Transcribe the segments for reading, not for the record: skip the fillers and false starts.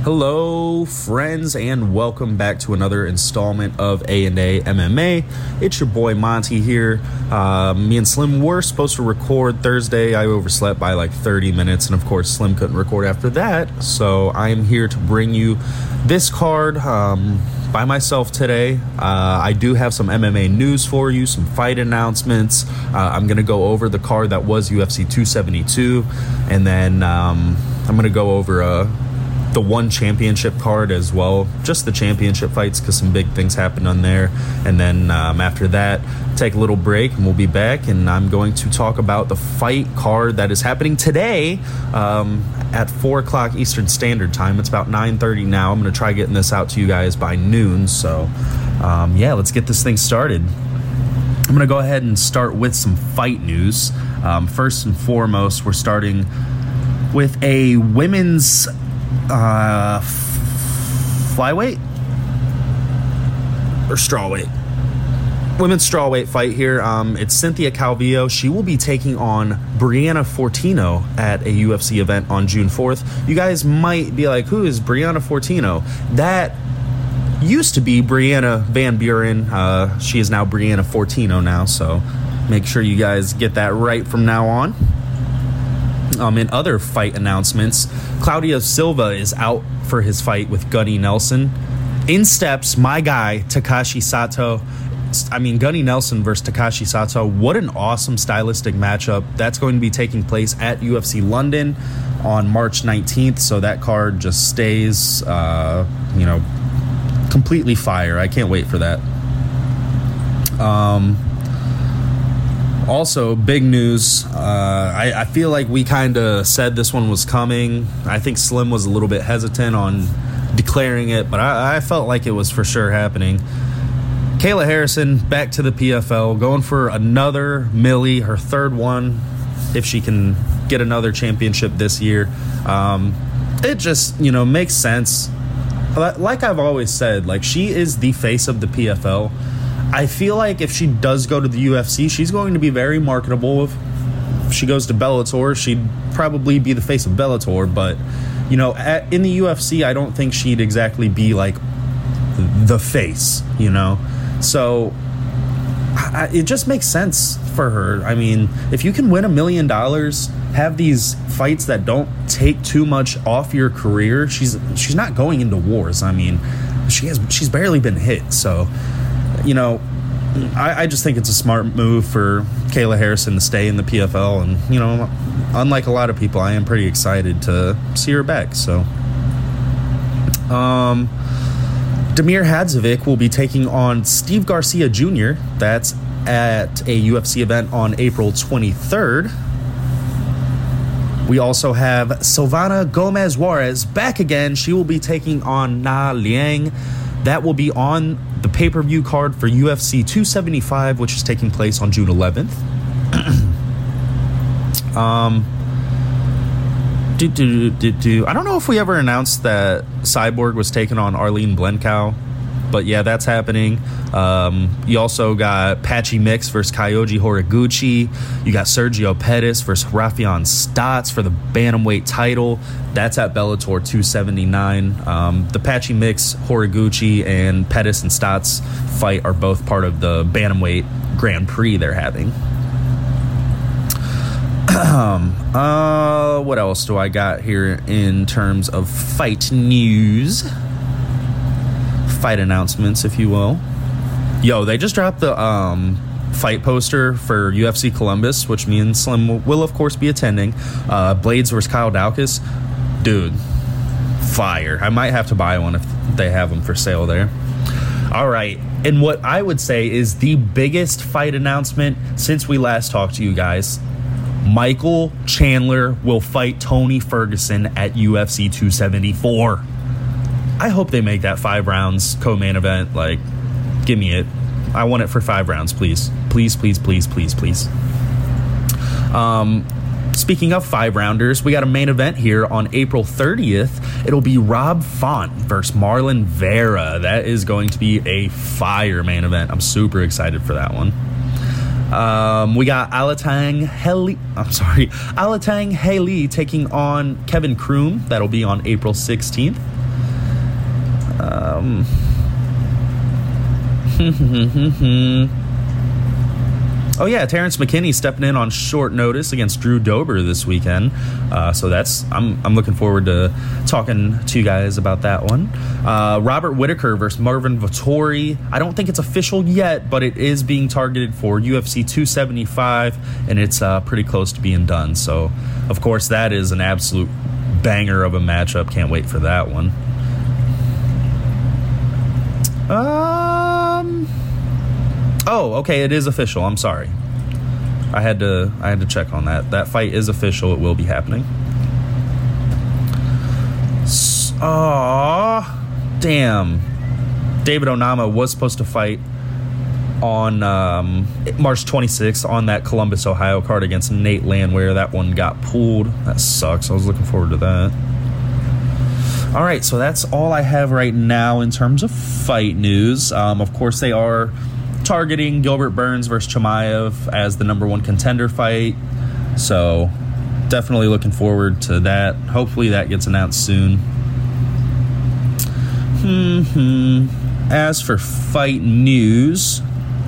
Hello, friends, and welcome back to another installment of A&A MMA. It's your boy Monty here. Me and Slim were supposed to record Thursday. I overslept by like 30 minutes, and of course, Slim couldn't record after that. So I am here to bring you this card by myself today. I do have some MMA news for you, some fight announcements. I'm going to go over the card that was UFC 272, and then I'm going to go over the one championship card as well, just the championship fights, because some big things happened on there. And then after that, take a little break and we'll be back, and I'm going to talk about the fight card that is happening today at 4 o'clock Eastern Standard Time. It's about 9:30 now. I'm going to try getting this out to you guys by noon. So yeah, let's get this thing started. I'm going to go ahead and start with some fight news. First and foremost, we're starting with a women's flyweight or strawweight, women's strawweight fight here. It's Cynthia Calvillo. She will be taking on Brianna Fortino at a UFC event on June 4th. You guys might be like, who is Brianna Fortino? That used to be Brianna Van Buren. She is now Brianna Fortino now, so make sure you guys get that right from now on. In other fight announcements, Claudio Silva is out for his fight with Gunny Nelson. In steps my guy, Takashi Sato. Gunny Nelson versus Takashi Sato. What an awesome stylistic matchup. That's going to be taking place at UFC London on March 19th. So that card just stays, completely fire. I can't wait for that. Also, big news. I feel like we kind of said this one was coming. I think Slim was a little bit hesitant on declaring it, but I felt like it was for sure happening. Kayla Harrison back to the PFL, going for another Millie, her third one, if she can get another championship this year. It just, makes sense. Like I've always said, like, she is the face of the PFL. I feel like if she does go to the UFC, she's going to be very marketable. If she goes to Bellator, she'd probably be the face of Bellator. But, in the UFC, I don't think she'd exactly be like the face, So it just makes sense for her. I mean, if you can win $1 million, have these fights that don't take too much off your career, she's not going into wars. I mean, she's barely been hit, so. I just think it's a smart move for Kayla Harrison to stay in the PFL. And, unlike a lot of people, I am pretty excited to see her back. So, Damir Hadzovic will be taking on Steve Garcia Jr. That's at a UFC event on April 23rd. We also have Silvana Gomez Juarez back again. She will be taking on Na Liang. That will be on the pay-per-view card for UFC 275, which is taking place on June 11th. I don't know if we ever announced that Cyborg was taking on Arlene Blencow, but yeah, that's happening. You also got Patchy Mix versus Kyoji Horiguchi. You got Sergio Pettis versus Rafion Stotts for the bantamweight title. That's at Bellator 279. The Patchy Mix, Horiguchi, and Pettis and Stotts fight are both part of the bantamweight Grand Prix they're having. What else do I got here in terms of fight news? Fight announcements, if you will. They just dropped the fight poster for UFC Columbus, which me and Slim will of course be attending. Blades versus Kyle Daukaus. Dude, fire. I might have to buy one if they have them for sale there. All right, and what I would say is the biggest fight announcement since we last talked to you guys. Michael Chandler will fight Tony Ferguson at UFC 274. I hope they make that 5 rounds co-main event. Like, give me it. I want it for 5 rounds, please. Please, please, please, please, please. Speaking of 5-rounders, we got a main event here on April 30th. It'll be Rob Font versus Marlon Vera. That is going to be a fire main event. I'm super excited for that one. We got Alatang Haley taking on Kevin Kroom. That'll be on April 16th. Oh yeah, Terrence McKinney stepping in on short notice against Drew Dober this weekend. So I'm looking forward to talking to you guys about that one. Robert Whittaker versus Marvin Vettori. I don't think it's official yet, but it is being targeted for UFC 275, and it's pretty close to being done. So, of course, that is an absolute banger of a matchup. Can't wait for that one. Oh, okay, it is official. I'm sorry. I had to check on that. That fight is official. It will be happening. Damn. David Onama was supposed to fight on March 26th on that Columbus, Ohio card against Nate Landwehr. That one got pulled. That sucks. I was looking forward to that. All right, so that's all I have right now in terms of fight news. Of course, they are targeting Gilbert Burns versus Chimaev as the number one contender fight. So definitely looking forward to that. Hopefully that gets announced soon. As for fight news,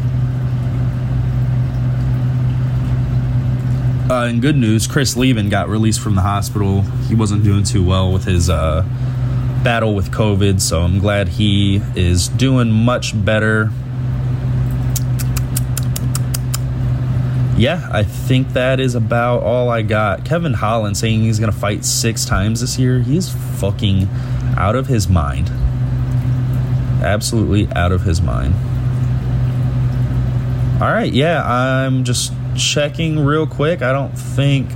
in good news, Chris Levin got released from the hospital. He wasn't doing too well with his battle with COVID, so I'm glad he is doing much better. Yeah, I think that is about all I got. Kevin Holland saying he's going to fight 6 times this year. He's fucking out of his mind. Absolutely out of his mind. All right, yeah, I'm just checking real quick. I don't think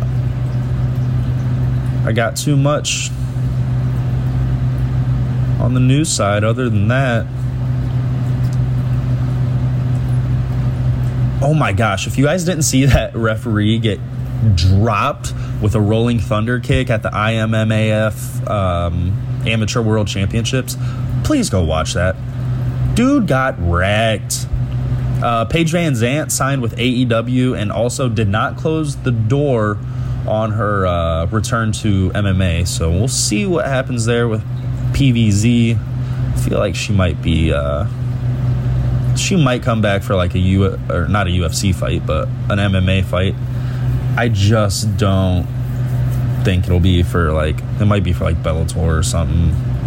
I got too much on the news side other than that. Oh my gosh, if you guys didn't see that referee get dropped with a rolling thunder kick at the IMMAF Amateur World Championships, please go watch that. Dude got wrecked. Paige Van Zant signed with AEW and also did not close the door on her return to MMA. So we'll see what happens there with PVZ. I feel like she might be... she might come back for like or not a UFC fight, but an MMA fight. I just don't think it'll be for like, it might be for like Bellator or something.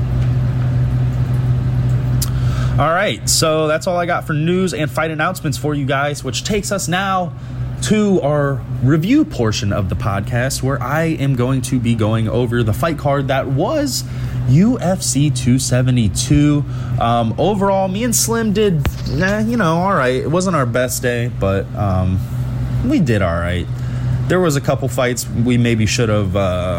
All right, so that's all I got for news and fight announcements for you guys, which takes us now to our review portion of the podcast, where I am going to be going over the fight card that was UFC 272. Overall, me and Slim did, all right. It wasn't our best day, but we did all right. There was a couple fights we maybe should have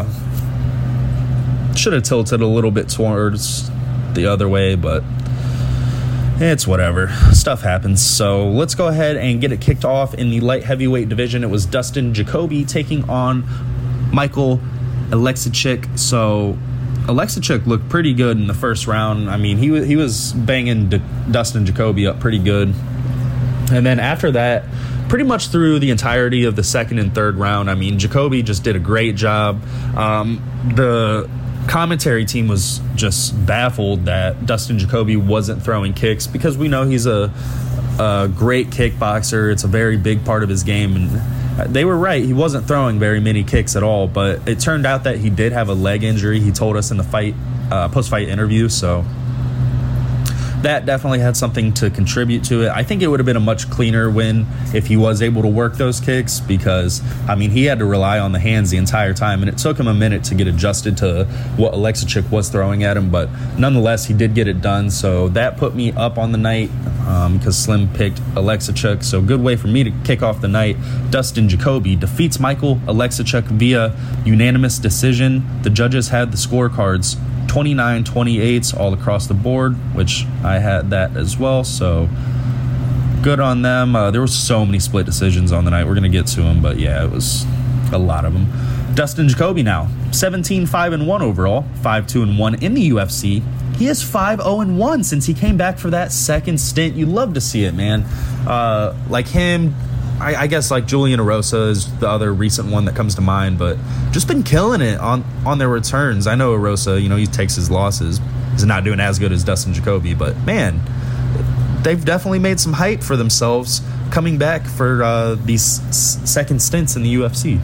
tilted a little bit towards the other way, but it's whatever. Stuff happens. So let's go ahead and get it kicked off in the light heavyweight division. It was Dustin Jacoby taking on Michael Alexichik. So Alexichik looked pretty good in the first round. I mean, he was banging Dustin Jacoby up pretty good. And then after that, pretty much through the entirety of the second and third round, I mean, Jacoby just did a great job. The commentary team was just baffled that Dustin Jacoby wasn't throwing kicks, because we know he's a great kickboxer. It's a very big part of his game, and they were right. He wasn't throwing very many kicks at all, but it turned out that he did have a leg injury. He told us in the fight post-fight interview, so that definitely had something to contribute to it. I think it would have been a much cleaner win if he was able to work those kicks, because, I mean, he had to rely on the hands the entire time, and it took him a minute to get adjusted to what Alexichik was throwing at him, but nonetheless, he did get it done, so that put me up on the night, because Slim picked Alexichik, so good way for me to kick off the night. Dustin Jacoby defeats Michael Alexichik via unanimous decision. The judges had the scorecards 29-28 all across the board, which I had that as well, so good on them. There were so many split decisions on the night. We're going to get to them, but yeah, it was a lot of them. Dustin Jacoby now 17-5-1 overall, 5-2-1 in the UFC. He is 5-0-1 since he came back for that second stint. You love to see it, man. Like him, I guess like Julian Erosa is the other recent one that comes to mind, but just been killing it on their returns. I know Erosa, he takes his losses He's not doing as good as Dustin Jacoby, but man, they've definitely made some hype for themselves coming back for these second stints in the UFC.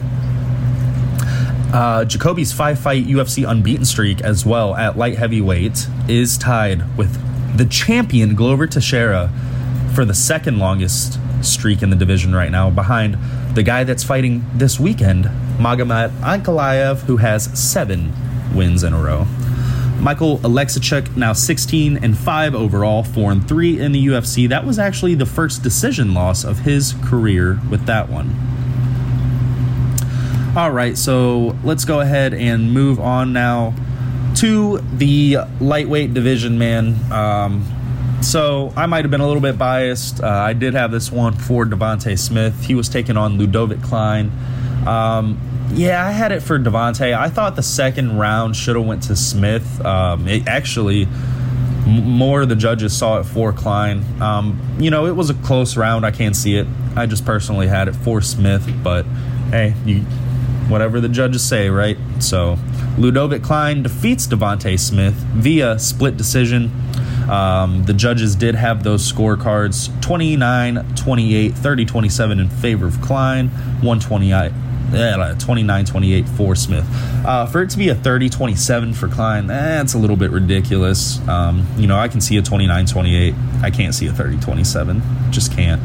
Jacoby's 5-fight UFC unbeaten streak as well at light heavyweight is tied with the champion Glover Teixeira for the second longest streak in the division right now, behind the guy that's fighting this weekend, Magomed Ankalaev, who has 7 wins in a row. Michael Alexichuk now 16-5 overall, 4-3 in the UFC. That was actually the first decision loss of his career with that one. All right, so let's go ahead and move on now to the lightweight division, man. So I might have been a little bit biased. I did have this one for Devontae Smith. He was taking on Ludovic Klein. Yeah, I had it for Devontae. I thought the second round should have went to Smith. It actually, more of the judges saw it for Klein. It was a close round. I can't see it. I just personally had it for Smith. But, hey, whatever the judges say, right? So Ludovic Klein defeats Devontae Smith via split decision. The judges did have those scorecards, 29-28, 30-27 in favor of Klein, 29-28 for Smith. For it to be a 30-27 for Klein, that's a little bit ridiculous. I can see a 29-28. I can't see a 30-27. Just can't.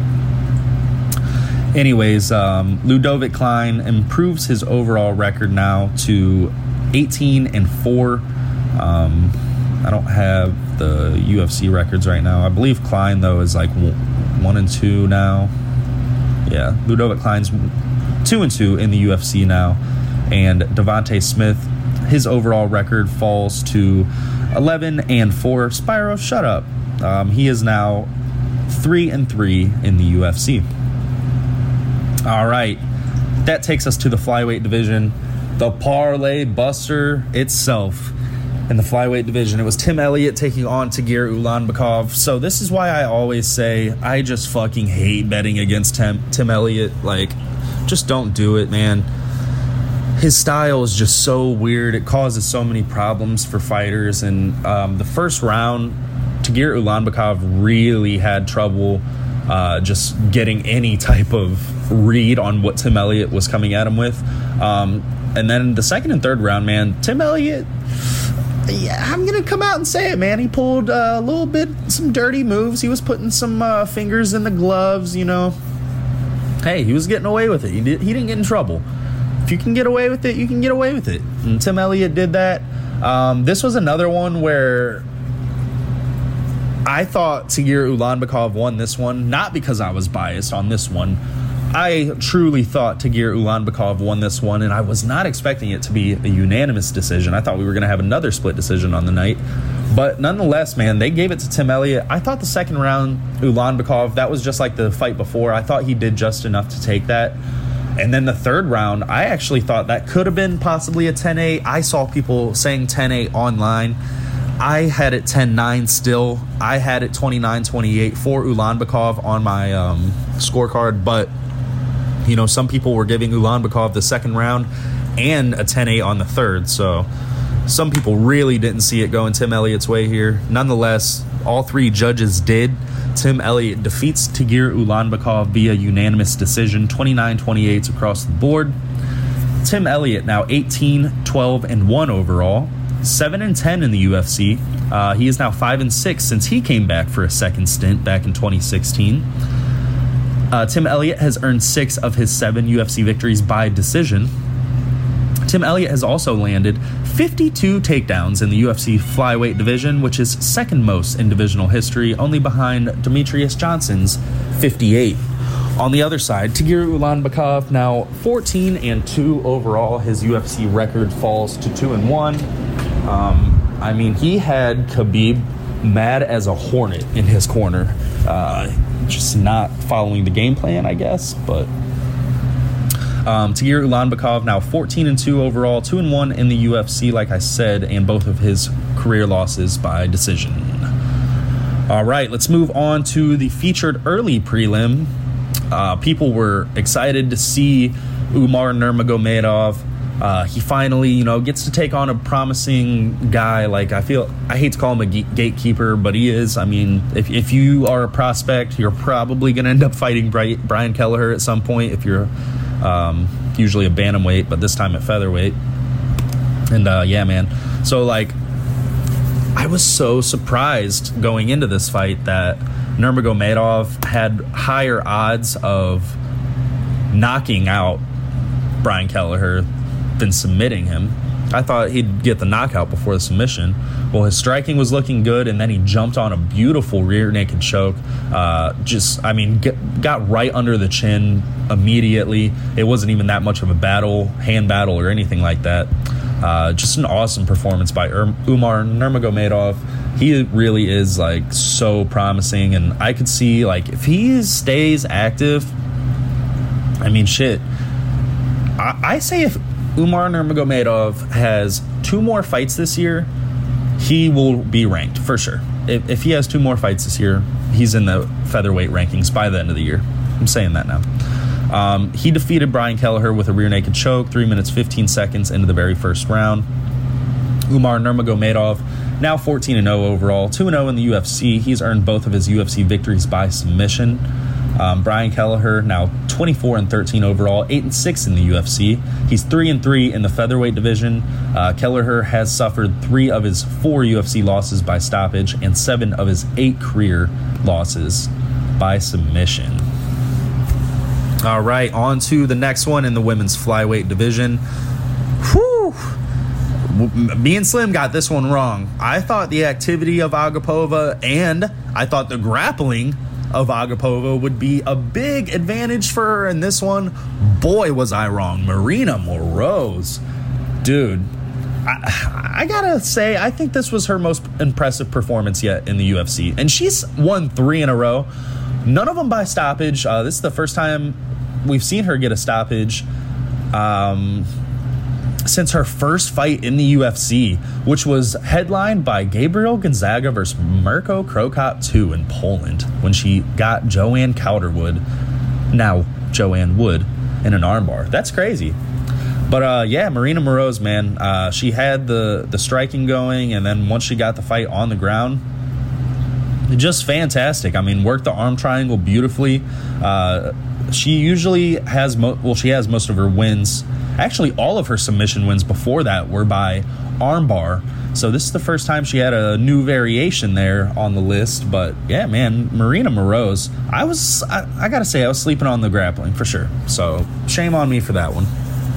Anyways, Ludovic Klein improves his overall record now to 18-4. I don't have the UFC records right now. I believe Klein, though, is like 1-2 now. Yeah, Ludovic Klein's 2-2 in the UFC now. And Devontae Smith, his overall record falls to 11-4. Spyro, shut up. He is now 3-3 in the UFC. All right, that takes us to the flyweight division, the parlay buster itself. In the flyweight division, it was Tim Elliott taking on Tagir Ulanbekov. So this is why I always say I just fucking hate betting against Tim Elliott. Like, just don't do it, man. His style is just so weird. It causes so many problems for fighters. And the first round, Tagir Ulanbekov really had trouble just getting any type of read on what Tim Elliott was coming at him with. And then the second and third round, man, Tim Elliott, yeah, I'm going to come out and say it, man. He pulled a little bit, some dirty moves. He was putting some fingers in the gloves, Hey, he was getting away with it. He didn't get in trouble. If you can get away with it, you can get away with it. And Tim Elliott did that. This was another one where I thought Tagir Ulanbekov won this one, not because I was biased on this one. I truly thought Tagir Ulanbekov won this one, and I was not expecting it to be a unanimous decision. I thought we were going to have another split decision on the night. But nonetheless, man, they gave it to Tim Elliott. I thought the second round, Ulanbekov, that was just like the fight before. I thought he did just enough to take that. And then the third round, I actually thought that could have been possibly a 10-8. I saw people saying 10-8 online. I had it 10-9 still. I had it 29-28 for Ulanbekov on my scorecard, but some people were giving Ulanbekov the second round and a 10-8 on the third. So some people really didn't see it going Tim Elliott's way here. Nonetheless, all three judges did. Tim Elliott defeats Tagir Ulanbekov via unanimous decision, 29-28 across the board. Tim Elliott now 18-12-1 overall, 7-10 in the UFC. He is now 5-6 since he came back for a second stint back in 2016. Tim Elliott has earned 6 of his 7 UFC victories by decision. Tim Elliott has also landed 52 takedowns in the UFC flyweight division, which is second most in divisional history, only behind Demetrius Johnson's 58. On the other side, Tagir Ulanbekov now 14-2 overall. His UFC record falls to 2-1. He had Khabib mad as a hornet in his corner. Just not following the game plan, I guess. But Tagir Ulanbekov now 14-2 overall, 2-1 in the UFC, like I said, and both of his career losses by decision. All right, let's move on to the featured early prelim. People were excited to see Umar Nurmagomedov He finally, gets to take on a promising guy. Like, I hate to call him a gatekeeper, but he is. I mean, if you are a prospect, you're probably going to end up fighting Brian Kelleher at some point if you're usually a bantamweight, but this time at featherweight. And, yeah, man. So, like, I was so surprised going into this fight that Nurmagomedov had higher odds of knocking out Brian Kelleher than submitting him. I thought he'd get the knockout before the submission. Well, his striking was looking good, and then he jumped on a beautiful rear naked choke. Got right under the chin immediately. It wasn't even that much of a hand battle or anything like that. Just an awesome performance by Umar Nurmagomedov. He really is, like, so promising, and I could see, like, if he stays active, I mean, shit. I say if Umar Nurmagomedov has 2 more fights this year, he will be ranked for sure. If he has 2 more fights this year, he's in the featherweight rankings by the end of the year. I'm saying that now. He defeated Brian Kelleher with a rear naked choke 3 minutes 15 seconds into the very first round. Umar Nurmagomedov, now 14-0 overall, 2-0 in the UFC. He's earned both of his UFC victories by submission. Brian Kelleher, now 24-13 overall, 8-6 in the UFC. He's 3-3 in the featherweight division. Kelleher has suffered 3 of his 4 UFC losses by stoppage and 7 of his 8 career losses by submission. All right, on to the next one in the women's flyweight division. Whew. Me and Slim got this one wrong. I thought the activity of Agapova and I thought the grappling of Agapova would be a big advantage for her in this one. Boy, was I wrong. Marina Moroz. Dude, I gotta say, I think this was her most impressive performance yet in the UFC. And she's won 3 in a row. None of them by stoppage. This is the first time we've seen her get a stoppage since her first fight in the UFC, which was headlined by Gabriel Gonzaga versus Mirko Cro Cop 2 in Poland, when she got Joanne Calderwood, now Joanne Wood, in an armbar. That's crazy. But yeah, Marina Moroz, man, she had the striking going, and then once she got the fight on the ground, just fantastic. I mean, worked the arm triangle beautifully. She usually has she has most of her wins. Actually, all of her submission wins before that were by armbar. So this is the first time she had a new variation there on the list. But yeah, man, Marina Moroz, I gotta say, I was sleeping on the grappling for sure. So shame on me for that one.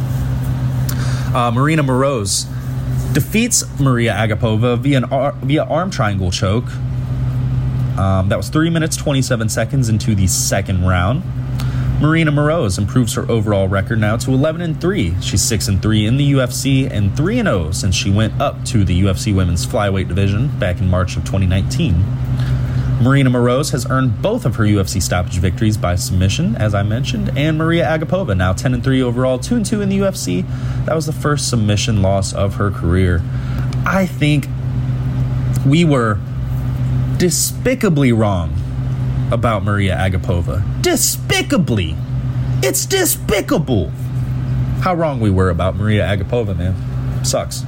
Marina Moroz defeats Maria Agapova via arm triangle choke. That was 3 minutes 27 seconds into the second round. Marina Moroz improves her overall record now to 11-3. She's 6-3 in the UFC and 3-0 since she went up to the UFC women's flyweight division back in March of 2019. Marina Moroz has earned both of her UFC stoppage victories by submission, as I mentioned, and Maria Agapova, now 10-3 overall, 2-2 in the UFC. That was the first submission loss of her career. I think we were despicably wrong about Maria Agapova. Despicably. It's despicable how wrong we were about Maria Agapova, man. Sucks.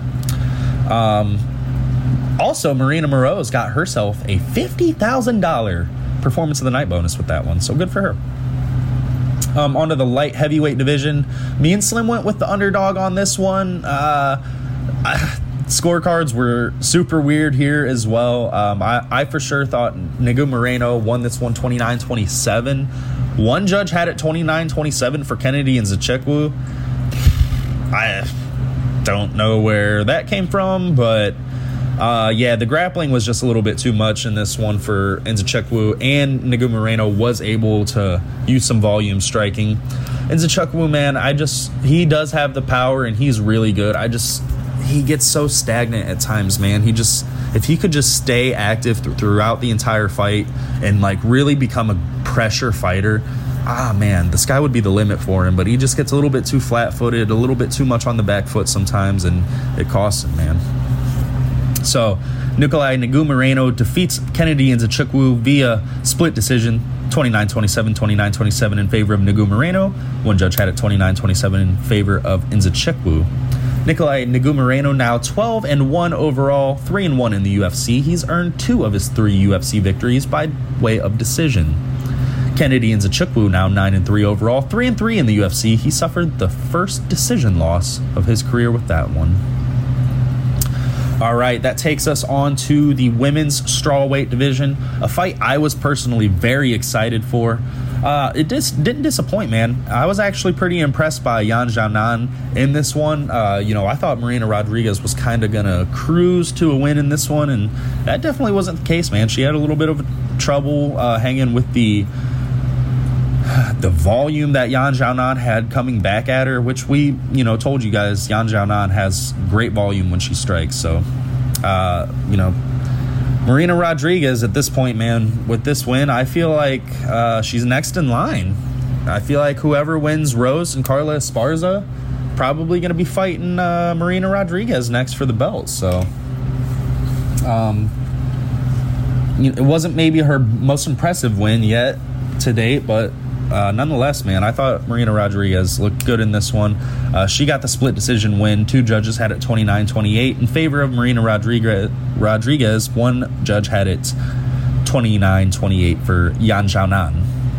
Also, Marina Moroz got herself a $50,000 performance of the night bonus with that one, so good for her. Onto the light heavyweight division. Me and Slim went with the underdog on this one. Scorecards were super weird here as well. I for sure thought Negu Moreno won this one 29-27. One judge had it 29-27 for Kennedy and Nzechukwu. I don't know where that came from, but yeah, the grappling was just a little bit too much in this one for Nzechukwu, and Negu Moreno was able to use some volume striking. Nzechukwu, man, he does have the power and he's really good. He gets so stagnant at times, man. If he could just stay active throughout the entire fight and like really become a pressure fighter, man, the sky would be the limit for him. But he just gets a little bit too flat-footed, a little bit too much on the back foot sometimes, and it costs him, man. So Nikolai Nagu-Moreno defeats Kennedy Nzechukwu via split decision, 29-27, 29-27 in favor of Nagu-Moreno. One judge had it 29-27 in favor of Nzechukwu. Nikolai Nagu-Moreno now 12-1 overall, 3-1 in the UFC. He's earned 2 of his 3 UFC victories by way of decision. Kennedy Nzechukwu now 9-3 overall, 3-3 in the UFC. He suffered the first decision loss of his career with that one. All right, that takes us on to the women's strawweight division, a fight I was personally very excited for. It didn't disappoint, man. I was actually pretty impressed by Yan Xiaonan in this one. I thought Marina Rodriguez was kind of going to cruise to a win in this one, and that definitely wasn't the case, man. She had a little bit of trouble hanging with the volume that Yan Xiaonan had coming back at her, which we, told you guys, Yan Xiaonan has great volume when she strikes. So, Marina Rodriguez at this point, man, with this win, I feel like she's next in line. I feel like whoever wins Rose and Carla Esparza probably going to be fighting Marina Rodriguez next for the belt. So, it wasn't maybe her most impressive win yet to date, but nonetheless, man, I thought Marina Rodriguez looked good in this one. She got the split decision win. 2 judges had it 29-28 in favor of Marina Rodriguez. 1 judge had it 29-28 for Yan Xiaonan.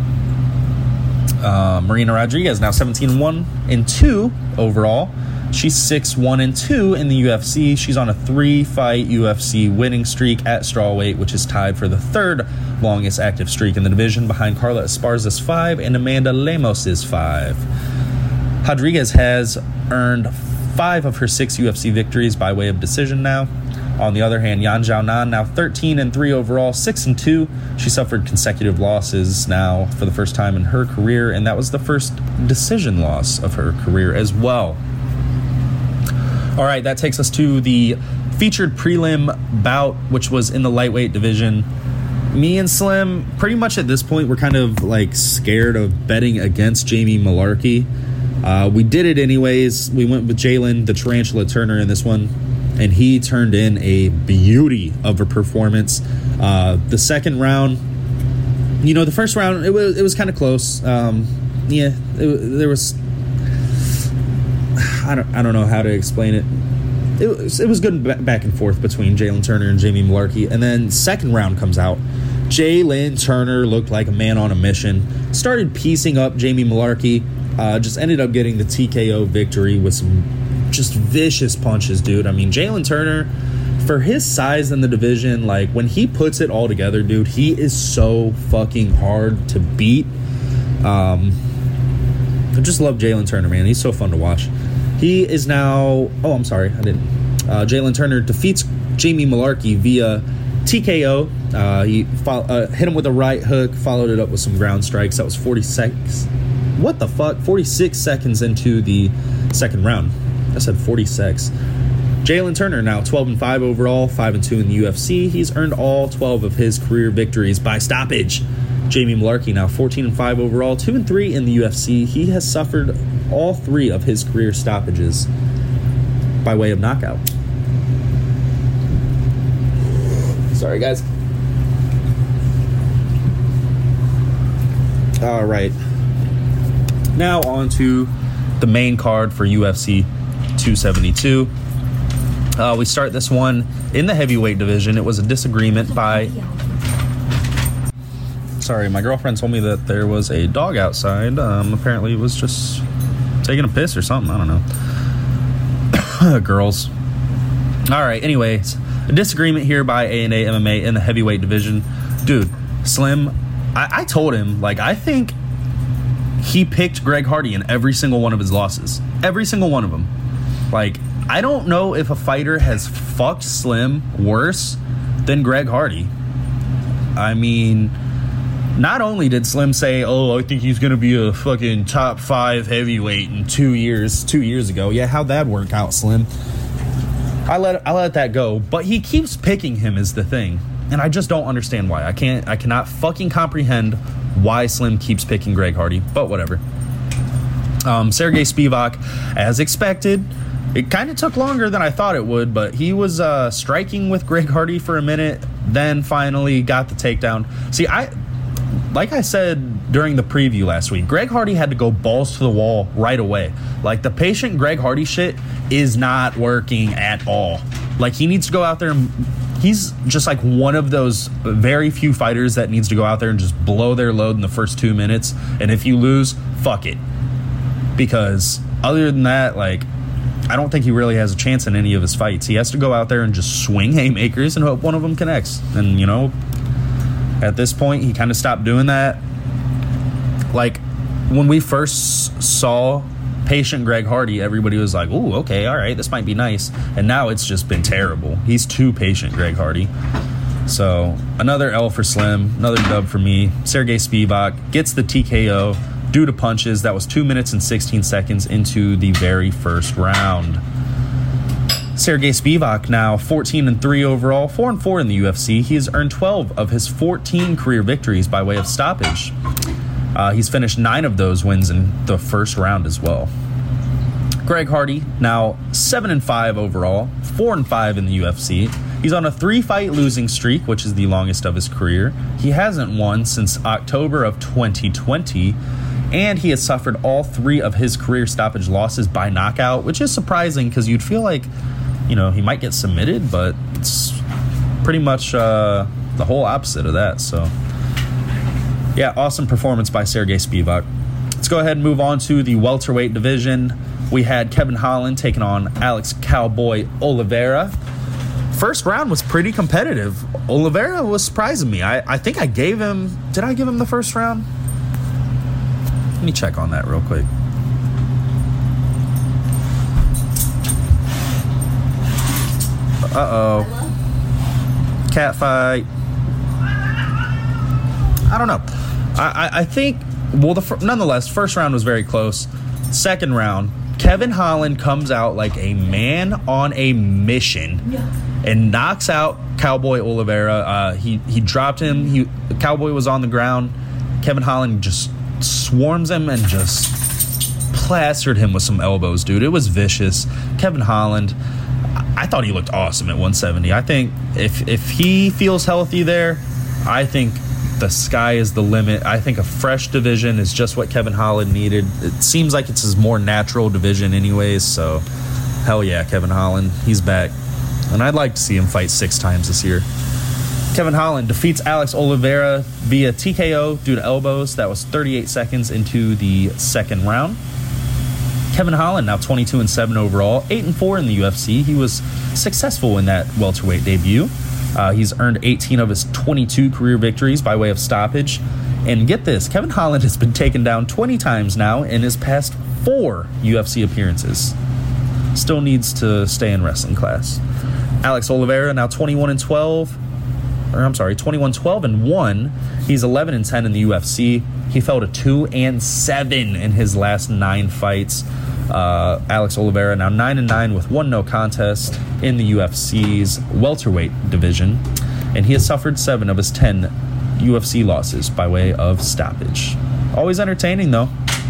Marina Rodriguez now 17-1-2 overall. She's 6-1-2 in the UFC. She's on a 3-fight UFC winning streak at strawweight, which is tied for the 3rd longest active streak in the division, behind Carla Esparza's 5 and Amanda Lemos's 5. Rodriguez has earned 5 of her 6 UFC victories by way of decision now. On the other hand, Yan Xiaonan now 13-3 overall, 6-2. She suffered consecutive losses now for the first time in her career, and that was the first decision loss of her career as well. All right, that takes us to the featured prelim bout, which was in the lightweight division. Me and Slim, pretty much at this point, we're kind of like scared of betting against Jamie Mullarkey. We did it anyways. We went with Jalen, the Tarantula Turner, in this one, and he turned in a beauty of a performance. The second round, the first round, it was kind of close. There was. I don't know how to explain it. It was good back and forth between Jalen Turner and Jamie Mullarkey. And then second round comes out. Jalen Turner looked like a man on a mission. Started piecing up Jamie Mullarkey. Just ended up getting the TKO victory with some just vicious punches, dude. I mean, Jalen Turner, for his size in the division, like when he puts it all together, dude, he is so fucking hard to beat. I just love Jalen Turner, man. He's so fun to watch. He is now... Oh, I'm sorry. I didn't... Jalen Turner defeats Jamie Mullarkey via TKO. He hit him with a right hook, followed it up with some ground strikes. That was 46... What the fuck? 46 seconds into the second round. I said 46. Jalen Turner now 12-5 overall, 5-2 in the UFC. He's earned all 12 of his career victories by stoppage. Jamie Mullarkey now 14-5 overall, 2-3 in the UFC. He has suffered all 3 of his career stoppages by way of knockout. Sorry, guys. All right. Now on to the main card for UFC 272. We start this one in the heavyweight division. It was a disagreement by... Sorry, my girlfriend told me that there was a dog outside. Apparently it was just taking a piss or something. I don't know. Girls. All right, anyways. A disagreement here by A&A MMA in the heavyweight division. Dude, Slim, I told him, like, I think he picked Greg Hardy in every single one of his losses. Every single one of them. Like, I don't know if a fighter has fucked Slim worse than Greg Hardy. I mean... Not only did Slim say, oh, I think he's going to be a fucking top 5 heavyweight in 2 years ago. Yeah, how'd that work out, Slim? I let that go. But he keeps picking him is the thing. And I just don't understand why. I cannot fucking comprehend why Slim keeps picking Greg Hardy. But whatever. Sergey Spivak, as expected, It kind of took longer than I thought it would, but he was striking with Greg Hardy for a minute, then finally got the takedown. See, like I said during the preview last week, Greg Hardy had to go balls to the wall right away. Like, the patient Greg Hardy shit is not working at all. Like, he needs to go out there and he's just like one of those very few fighters that needs to go out there and just blow their load in the first 2 minutes. And if you lose, fuck it. Because other than that, like, I don't think he really has a chance in any of his fights. He has to go out there and just swing haymakers and hope one of them connects. And, you know, at this point, he kind of stopped doing that. Like, when we first saw patient Greg Hardy, everybody was like, ooh, okay, all right, this might be nice. And now it's just been terrible. He's too patient, Greg Hardy. So, another L for Slim, another dub for me. Sergey Spivak gets the TKO due to punches. That was 2 minutes and 16 seconds into the very first round. Sergey Spivak now 14-3 overall, 4-4 in the UFC. He has earned 12 of his 14 career victories by way of stoppage. He's finished 9 of those wins in the first round as well. Greg Hardy now 7-5 overall, 4-5 in the UFC. He's on a 3-fight losing streak, which is the longest of his career. He hasn't won since October of 2020. And he has suffered all 3 of his career stoppage losses by knockout, which is surprising because you'd feel like, you know, he might get submitted, but it's pretty much the whole opposite of that. So, yeah, awesome performance by Sergey Spivak. Let's go ahead and move on to the welterweight division. We had Kevin Holland taking on Alex Cowboy Oliveira. First round was pretty competitive. Oliveira was surprising me. I think I gave him... Did I give him the first round? Let me check on that real quick. Uh-oh. Cat fight. I don't know. I think, well, nonetheless, first round was very close. Second round, Kevin Holland comes out like a man on a mission and knocks out Cowboy Oliveira. He dropped him. Cowboy was on the ground. Kevin Holland just swarms him and just plastered him with some elbows, dude. It was vicious. Kevin Holland, I thought he looked awesome at 170. I think if he feels healthy there, I think the sky is the limit. I think a fresh division is just what Kevin Holland needed. It seems like it's his more natural division anyways, so hell yeah, Kevin Holland, he's back. And I'd like to see him fight 6 times this year. Kevin Holland defeats Alex Oliveira via TKO due to elbows. That was 38 seconds into the second round. Kevin Holland now 22-7 overall, 8-4 in the UFC. He was successful in that welterweight debut. He's earned 18 of his 22 career victories by way of stoppage. And get this, Kevin Holland has been taken down 20 times now in his past 4 UFC appearances. Still needs to stay in wrestling class. Alex Oliveira now 21-12-1. He's 11-10 in the UFC. He fell to 2-7 in his last 9 fights. Alex Oliveira now 9-9 with 1 no contest in the UFC's welterweight division, and he has suffered 7 of his 10 UFC losses by way of stoppage. Always entertaining though.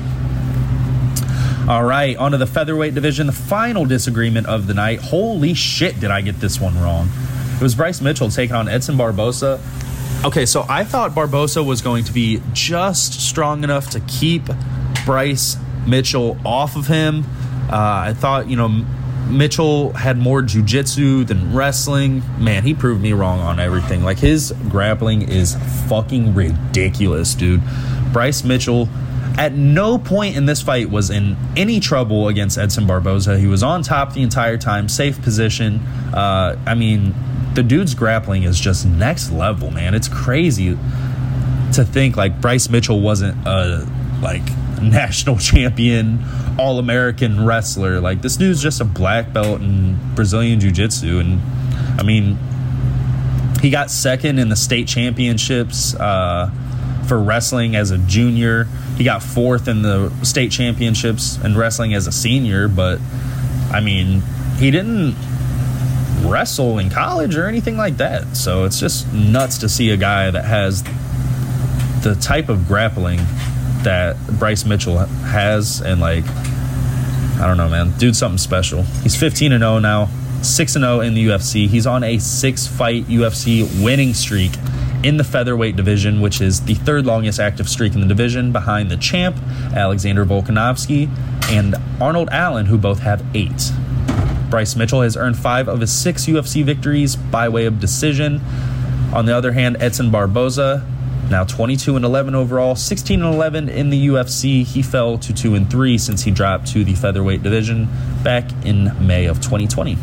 All right, on to the featherweight division, the final disagreement of the night. Holy shit, did I get this one wrong? It was Bryce Mitchell taking on Edson Barboza. Okay, so I thought Barboza was going to be just strong enough to keep Bryce Mitchell off of him. I thought, Mitchell had more jiu-jitsu than wrestling. Man, he proved me wrong on everything. Like, his grappling is fucking ridiculous, dude. Bryce Mitchell at no point in this fight was in any trouble against Edson Barboza. He was on top the entire time, safe position. The dude's grappling is just next level, man. It's crazy to think like Bryce Mitchell wasn't a national champion, all-American wrestler. Like, this dude's just a black belt in Brazilian Jiu-Jitsu, and he got second in the state championships for wrestling as a junior. He got 4th in the state championships in wrestling as a senior, but he didn't wrestle in college or anything like that. So it's just nuts to see a guy that has the type of grappling that Bryce Mitchell has, and I don't know, man. Dude's something special. He's 15-0 now, 6-0 in the UFC. He's on a 6-fight UFC winning streak in the featherweight division, which is the third longest active streak in the division, behind the champ, Alexander Volkanovski, and Arnold Allen, who both have 8. Bryce Mitchell has earned 5 of his 6 UFC victories by way of decision. On the other hand, Edson Barboza, now 22-11 overall, 16-11 in the UFC. He fell to 2-3 since he dropped to the featherweight division back in May of 2020.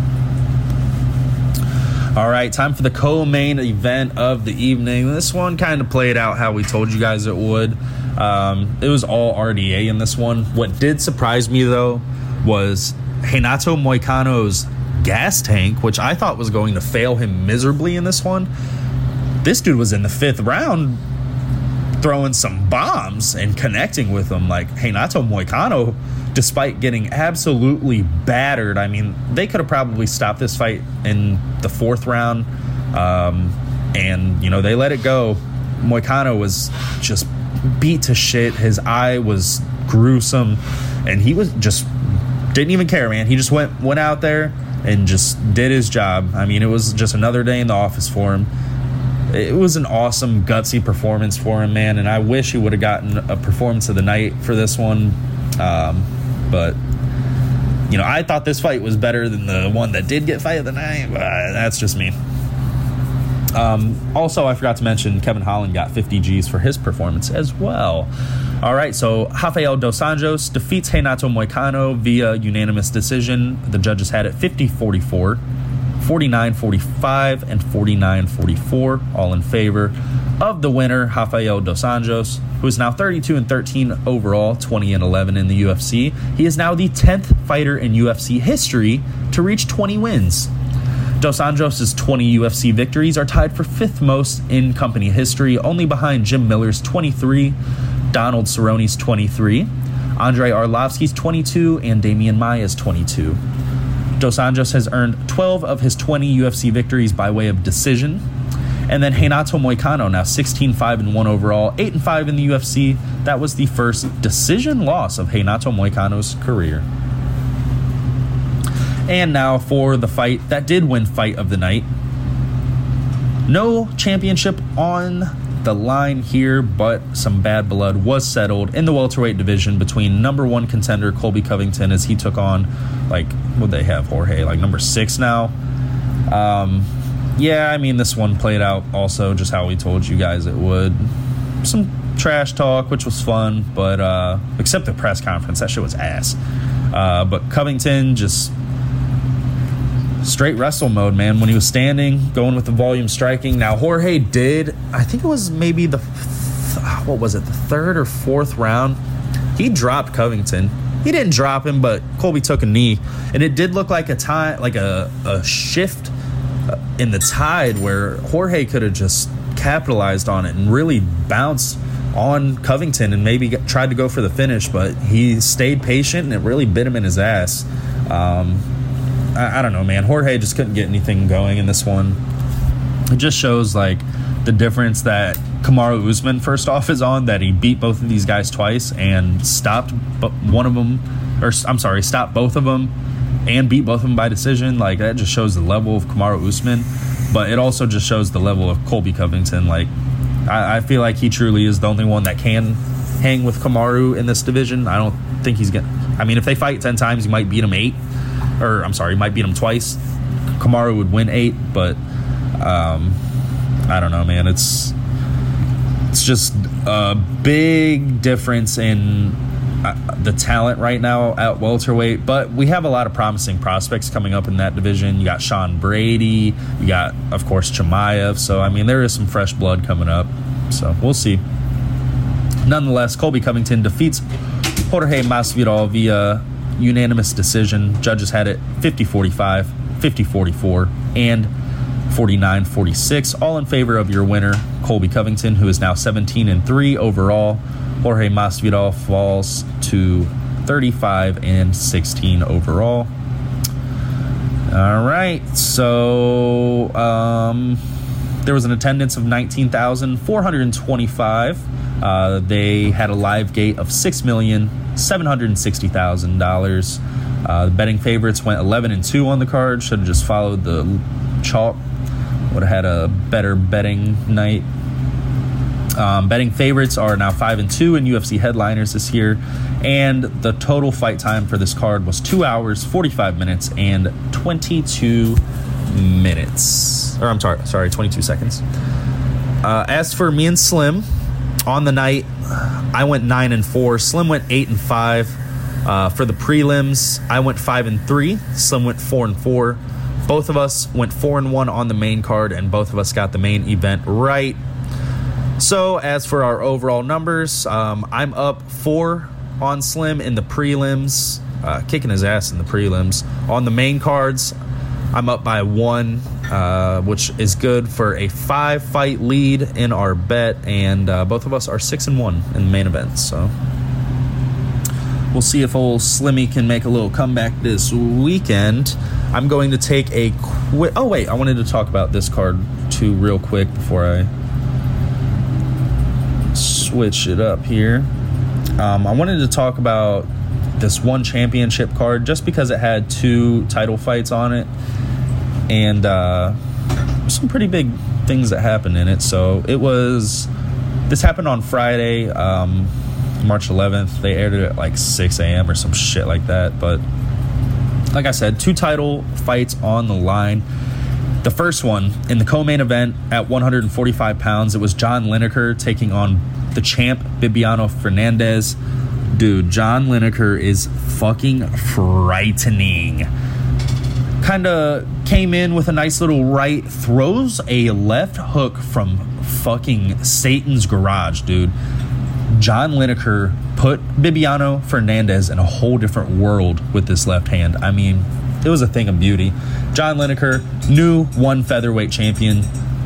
All right, time for the co-main event of the evening. This one kind of played out how we told you guys it would. It was all RDA in this one. What did surprise me, though, was Renato Moicano's gas tank, which I thought was going to fail him miserably in this one. This dude was in the 5th round throwing some bombs and connecting with them. Like, Renato Moicano, despite getting absolutely battered, I mean, they could have probably stopped this fight in the 4th round. And, you know, they let it go. Moicano was just beat to shit. His eye was gruesome. And he was just didn't even care, man. He just went out there and just did his job. I mean, it was just another day in the office for him. It was an awesome, gutsy performance for him, man, and I wish he would have gotten a performance of the night for this one. But, you know, I thought this fight was better than the one that did get fight of the night, but that's just me. Also, I forgot to mention Kevin Holland got 50 Gs for his performance as well. All right, so Rafael Dos Anjos defeats Renato Moicano via unanimous decision. The judges had it 50-44, 49-45, and 49-44, all in favor of the winner, Rafael Dos Anjos, who is now 32-13 overall, 20-11 in the UFC. He is now the 10th fighter in UFC history to reach 20 wins. Dos Anjos' 20 UFC victories are tied for 5th most in company history, only behind Jim Miller's 23, Donald Cerrone's 23, Andrei Arlovsky's 22, and Damian Maia's 22. Dos Anjos has earned 12 of his 20 UFC victories by way of decision. And then Renato Moicano, now 16-5-1 overall, 8-5 in the UFC. That was the first decision loss of Renato Moicano's career. And now for the fight that did win fight of the night. No championship on the line here, but some bad blood was settled in the welterweight division between number 1 contender Colby Covington, as he took on, like, what they have, Jorge, like number 6 now. Yeah, I mean, this one played out also just how we told you guys it would. Some trash talk, which was fun, but except the press conference, that shit was ass. But Covington just straight wrestle mode, man. When he was standing, going with the volume striking. Now, Jorge did, I think it was maybe the 3rd or 4th round, he dropped Covington. He didn't drop him, but Colby took a knee, and it did look like a shift in the tide where Jorge could have just capitalized on it and really bounced on Covington and maybe tried to go for the finish, but he stayed patient and it really bit him in his ass. I don't know, man. Jorge just couldn't get anything going in this one. It just shows, like, the difference that Kamaru Usman, first off, is on, that he beat both of these guys twice and stopped stopped both of them and beat both of them by decision. Like, that just shows the level of Kamaru Usman, but it also just shows the level of Colby Covington. Like, I feel like he truly is the only one that can hang with Kamaru in this division. I don't think he's I mean, if they fight 10 times, he might beat him 8. He might beat him twice. Kamaru would win 8, but I don't know, man. It's just a big difference in the talent right now at welterweight, but we have a lot of promising prospects coming up in that division. You got Sean Brady, you got, of course, Chimaev. So, I mean, there is some fresh blood coming up. So, we'll see. Nonetheless, Colby Covington defeats Jorge Masvidal via unanimous decision. Judges had it 50-45, 50-44, and 49-46, all in favor of your winner, Colby Covington, who is now 17-3 overall. Jorge Masvidal falls to 35-16 overall. All right, so there was an attendance of 19,425 They had a live gate of $6,760,000. The betting favorites went 11-2 on the card. Should have just followed the chalk. Would have had a better betting night. Betting favorites are now 5-2 in UFC headliners this year. And the total fight time for this card was 2 hours, 45 minutes, and 22 minutes. Or I'm sorry, 22 seconds. As for me and Slim, on the night, I went 9-4. Slim went 8-5. For the prelims, I went 5-3. Slim went 4-4. Both of us went 4-1 on the main card, and both of us got the main event right. So, as for our overall numbers, I'm up 4 on Slim in the prelims, kicking his ass in the prelims. On the main cards, I'm up by 1, which is good for a 5-fight lead in our bet, and both of us are 6-1 in the main event. So, we'll see if old Slimmy can make a little comeback this weekend. I'm going to take a quick... Oh, wait, I wanted to talk about this card, too, real quick before I switch it up here. I wanted to talk about this one championship card just because it had 2 title fights on it and some pretty big things that happened in it. So this happened on Friday, March 11th. They aired it at like 6 a.m. or some shit like that. But like I said, 2 title fights on the line. The first one, in the co-main event at 145 pounds, it was John Lineker taking on the champ, Bibiano Fernandes. Dude, John Lineker is fucking frightening. Kind of came in with a nice little right, throws a left hook from fucking Satan's garage, dude. John Lineker put Bibiano Fernandes in a whole different world with this left hand. I mean, it was a thing of beauty. John Lineker, new 1 featherweight champion.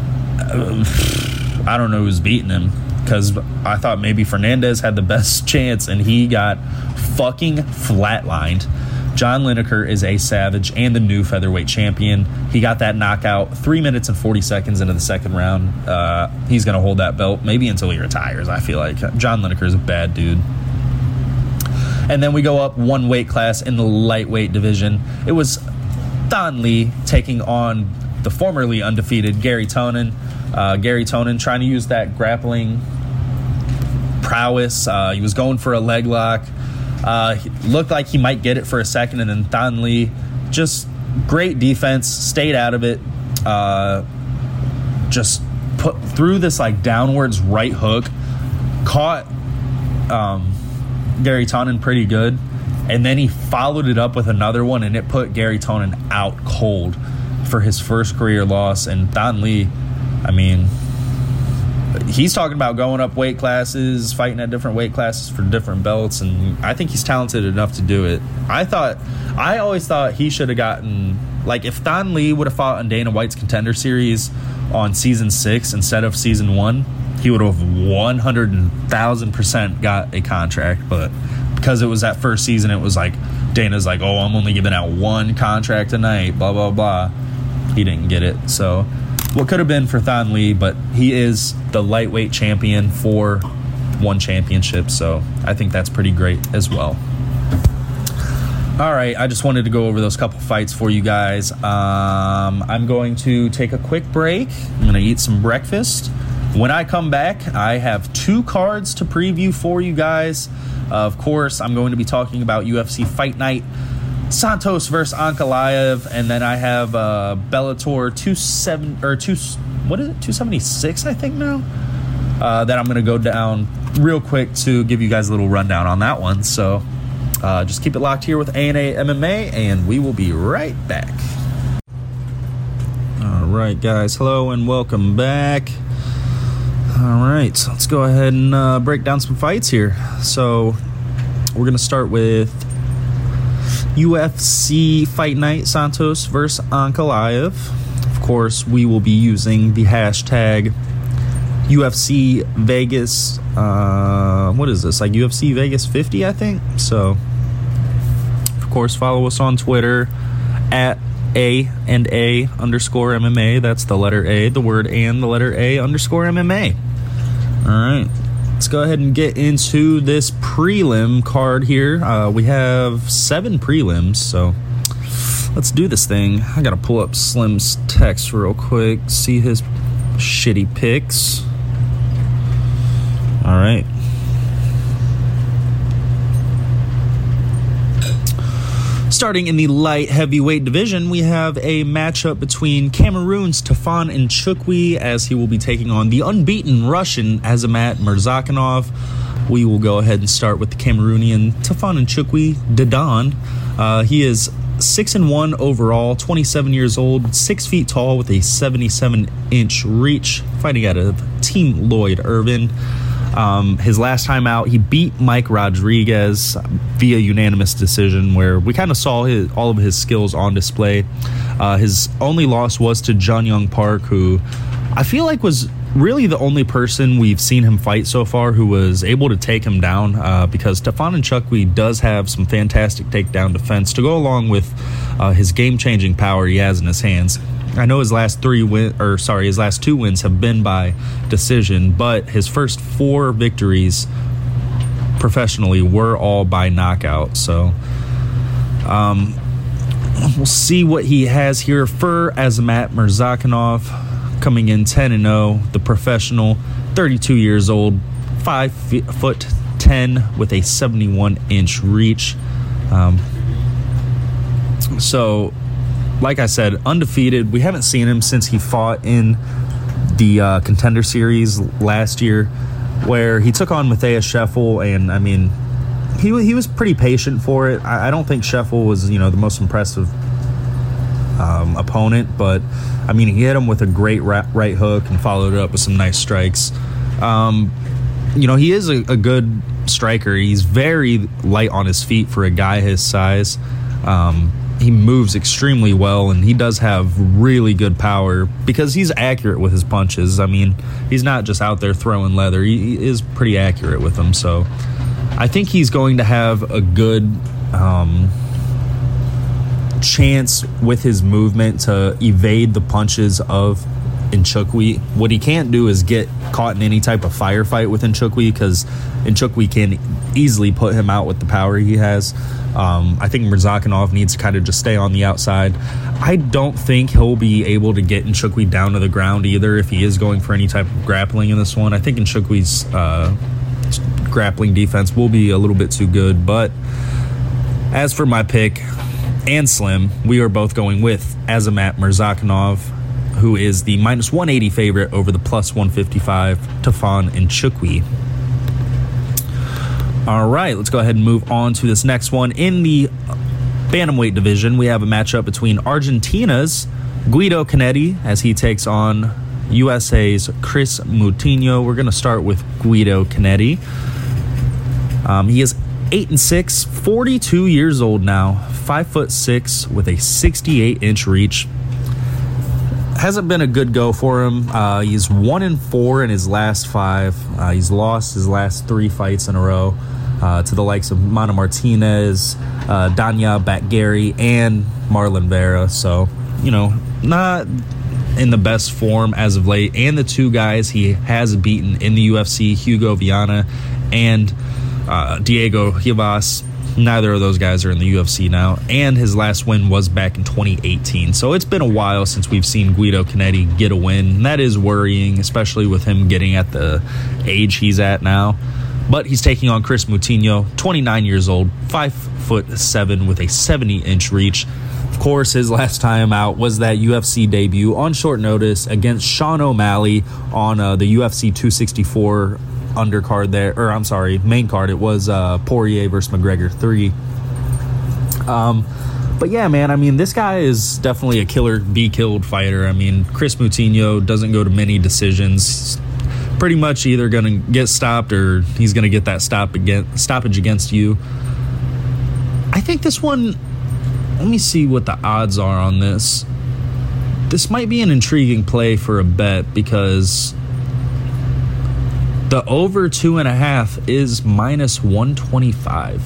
I don't know who's beating him, because I thought maybe Fernandes had the best chance, and he got fucking flatlined. John Lineker is a savage and the new featherweight champion. He got that knockout 3 minutes and 40 seconds into the second round. He's going to hold that belt maybe until he retires, I feel like. John Lineker is a bad dude. And then we go up 1 weight class in the lightweight division. It was Thon Lee taking on the formerly undefeated Gary Tonin. Gary Tonin trying to use that grappling prowess. He was going for a leg lock. He looked like he might get it for a second, and then Thon Lee, just great defense, stayed out of it. Just put through this like downwards right hook, caught Gary Tonin pretty good, and then he followed it up with another one, and it put Gary Tonin out cold for his first career loss. And Thon Lee, I mean, he's talking about going up weight classes, fighting at different weight classes for different belts, and I think he's talented enough to do it. I always thought he should have gotten, like, if Thon Lee would have fought on Dana White's Contender Series on season 6 instead of season 1, he would have 100,000% got a contract. But because it was that first season, it was like Dana's like, oh, I'm only giving out 1 contract a night, blah blah blah. He didn't get it. So what could have been for Thon Lee, but he is the lightweight champion for 1 championship, so I think that's pretty great as well. All right, I just wanted to go over those couple fights for you guys. I'm going to take a quick break. I'm going to eat some breakfast. When I come back, I have 2 cards to preview for you guys. Of course, I'm going to be talking about UFC Fight Night, Santos versus Ankalaev, and then I have Bellator 276, I think now. That I'm going to go down real quick to give you guys a little rundown on that one. So just keep it locked here with A&A MMA, and we will be right back. All right, guys. Hello and welcome back. All right, so let's go ahead and break down some fights here. So we're going to start with UFC Fight Night, Santos versus Ankalaev. Of course, we will be using the hashtag UFC Vegas. What is this? Like UFC Vegas 50, I think. So, of course, follow us on Twitter at A&A_MMA. That's the letter A, the word and the letter A _MMA. All right. let's go ahead and get into this prelim card here. We have 7 prelims, so let's do this thing. I gotta pull up Slim's text real quick, see his shitty picks. All right. Starting in the light heavyweight division, we have a matchup between Cameroon's Tafon Nchukwi, as he will be taking on the unbeaten Russian Azamat Murzakanov. We will go ahead and start with the Cameroonian Tafon Nchukwi Dadan. He is 6-1 overall, 27 years old, 6 feet tall with a 77-inch reach, fighting out of Team Lloyd Irvin. His last time out, he beat Mike Rodriguez via unanimous decision, where we kind of saw all of his skills on display. His only loss was to Jun Young Park, who I feel like was really the only person we've seen him fight so far who was able to take him down, because Tafon Nchukwi does have some fantastic takedown defense to go along with his game-changing power he has in his hands. I know his last 2 wins have been by decision, but his first 4 victories professionally were all by knockout. So we'll see what he has here for Azamat Murzakanov, coming in 10-0, the professional, 32 years old, 5'10" with a 71-inch reach. So, like I said, undefeated. We haven't seen him since he fought in the Contender Series last year, where he took on Matthias Scheffel, and I mean, he was pretty patient for it. I don't think Scheffel was, the most impressive opponent, but I mean, he hit him with a great right hook and followed it up with some nice strikes. He is a good striker. He's very light on his feet for a guy his size. He moves extremely well, and he does have really good power because he's accurate with his punches. I mean, he's not just out there throwing leather. He is pretty accurate with them. So I think he's going to have a good chance with his movement to evade the punches of Nchukwi. What he can't do is get caught in any type of firefight with Nchukwi, because Nchukwi can easily put him out with the power he has. I think Murzakanov needs to kind of just stay on the outside. I don't think he'll be able to get Nchukwi down to the ground either if he is going for any type of grappling in this one. I think Nchukwi's grappling defense will be a little bit too good. But as for my pick and Slim, we are both going with Azamat Murzakanov, who is the -180 favorite over the +155 Tafon Nchukwi. All right, let's go ahead and move on to this next one. In the bantamweight division, we have a matchup between Argentina's Guido Canetti as he takes on USA's Chris Moutinho. We're going to start with Guido Canetti. He is 8-6, 42 years old now, 5'6" with a 68-inch reach. Hasn't been a good go for him. He's 1-4 in his last 5. He's lost his last 3 fights in a row to the likes of Mana Martinez, Danya Batgary, and Marlon Vera. So, not in the best form as of late. And the 2 guys he has beaten in the UFC, Hugo Viana and Diego Rivas, neither of those guys are in the UFC now, and his last win was back in 2018. So it's been a while since we've seen Guido Canetti get a win, and that is worrying, especially with him getting at the age he's at now. But he's taking on Chris Moutinho, 29 years old, 5'7" with a 70-inch reach. Of course, his last time out was that UFC debut on short notice against Sean O'Malley on the UFC 264 undercard there, or I'm sorry, main card. It was Poirier versus McGregor 3. But yeah, man, I mean, this guy is definitely a killer, be killed fighter. I mean, Chris Moutinho doesn't go to many decisions. Pretty much either going to get stopped or he's going to get that stoppage against you. I think this one, let me see what the odds are on this. This might be an intriguing play for a bet because the over 2.5 is -125.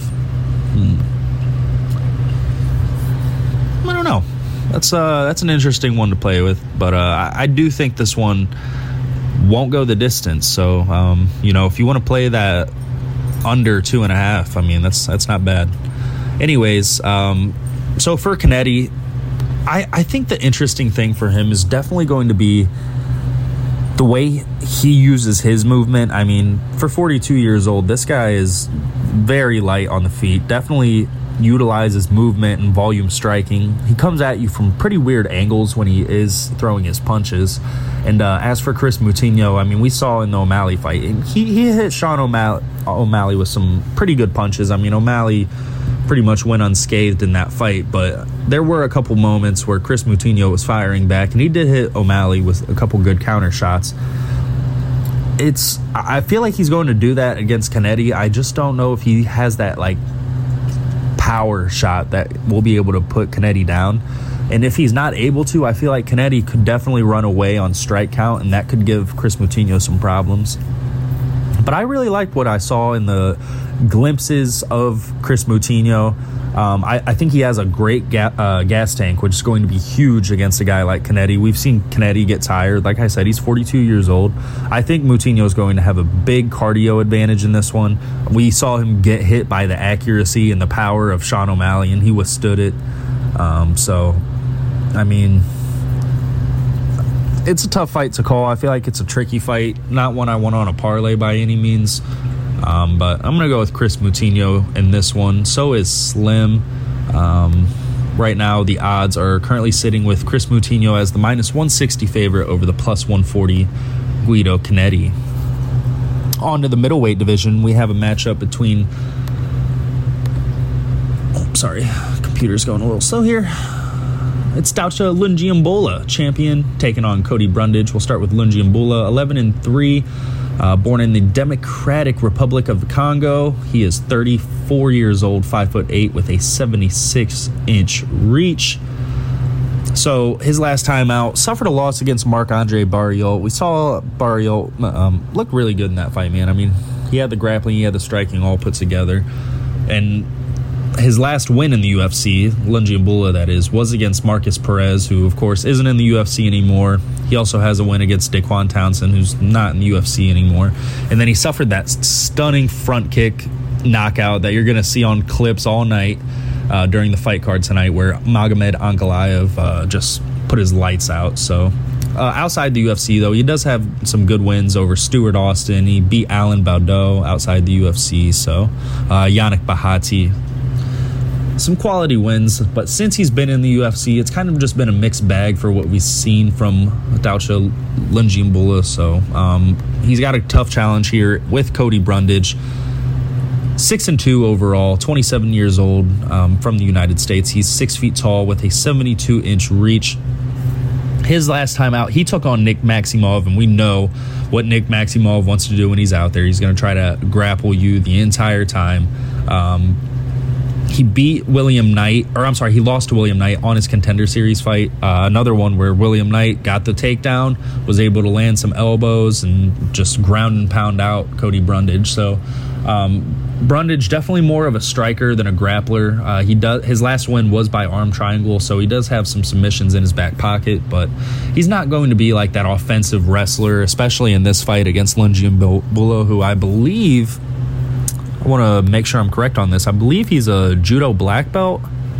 I don't know. That's an interesting one to play with, but I do think this one won't go the distance. So, if you want to play that under 2.5, I mean, that's not bad. Anyways, so for Kennedy, I think the interesting thing for him is definitely going to be the way he uses his movement. I mean, for 42 years old, this guy is very light on the feet, definitely utilizes movement and volume striking. He comes at you from pretty weird angles when he is throwing his punches. And as for Chris Moutinho, I mean, we saw in the O'Malley fight, he hit Sean O'Malley with some pretty good punches. I mean, O'Malley pretty much went unscathed in that fight, but there were a couple moments where Chris Moutinho was firing back, and he did hit O'Malley with a couple good counter shots. I feel like he's going to do that against Kennedy. I just don't know if he has that power shot that will be able to put Kennedy down. And if he's not able to, I feel like Kennedy could definitely run away on strike count, and that could give Chris Moutinho some problems. But I really liked what I saw in the glimpses of Chris Moutinho. I think he has a great gas tank, which is going to be huge against a guy like Kennedy. We've seen Kennedy get tired. Like I said, he's 42 years old. I think Moutinho is going to have a big cardio advantage in this one. We saw him get hit by the accuracy and the power of Sean O'Malley, and he withstood it. So, I mean, it's a tough fight to call. I feel like it's a tricky fight, not one I want on a parlay by any means. But I'm going to go with Chris Moutinho in this one. So is Slim. Right now, the odds are currently sitting with Chris Moutinho as the -160 favorite over the +140 Guido Kennedy. On to the middleweight division, we have a matchup between... computer's going a little slow here. It's Dalcha Lungiambula, champion, taking on Cody Brundage. We'll start with Lungiambula, 11-3. Born in the Democratic Republic of the Congo. He is 34 years old, 5'8", with a 76-inch reach. So his last time out, suffered a loss against Marc-Andre Barriault. We saw Barriault look really good in that fight, man. I mean, he had the grappling, he had the striking all put together. And his last win in the UFC, Lungiambula that is, was against Marcus Perez, who of course isn't in the UFC anymore. He also has a win against Daquan Townsend, who's not in the UFC anymore. And then he suffered that stunning front kick knockout that you're going to see on clips all night during the fight card tonight, where Magomed Ankalaev just put his lights out. So outside the UFC, though, he does have some good wins over Stuart Austin. He beat Alan Baudot outside the UFC. So Yannick Bahati, some quality wins, but since he's been in the UFC, it's kind of just been a mixed bag for what we've seen from Dalcha Lungiambula. So he's got a tough challenge here with Cody Brundage. 6-2 overall, 27 years old, from the United States. He's 6 feet tall with a 72-inch reach. His last time out, he took on Nick Maximov, and we know what Nick Maximov wants to do when he's out there. He's going to try to grapple you the entire time. He beat William Knight, he lost to William Knight on his Contender Series fight. Another one where William Knight got the takedown, was able to land some elbows and just ground and pound out Cody Brundage. So Brundage definitely more of a striker than a grappler. His last win was by arm triangle, so he does have some submissions in his back pocket, but he's not going to be like that offensive wrestler, especially in this fight against Lungiambula, who I believe... I want to make sure I'm correct on this. I believe he's a judo black belt.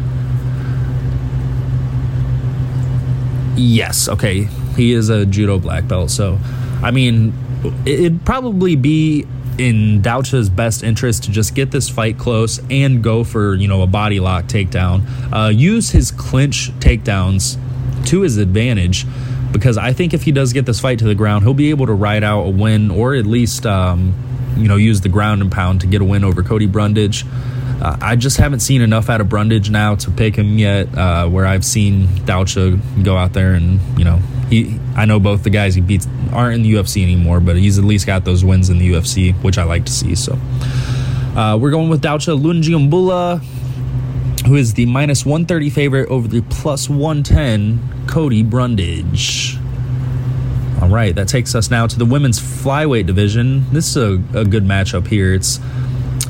Yes, okay. He is a judo black belt. So, I mean, it'd probably be in Dalcha's best interest to just get this fight close and go for, a body lock takedown. Use his clinch takedowns to his advantage, because I think if he does get this fight to the ground, he'll be able to ride out a win, or at least... use the ground and pound to get a win over Cody Brundage. I just haven't seen enough out of Brundage now to pick him yet, where I've seen Dalcha go out there and, I know both the guys he beats aren't in the UFC anymore, but he's at least got those wins in the UFC, which I like to see. So we're going with Dalcha Lungiambula, who is the -130 favorite over the +110 Cody Brundage. All right, that takes us now to the women's flyweight division. This is a good matchup here. It's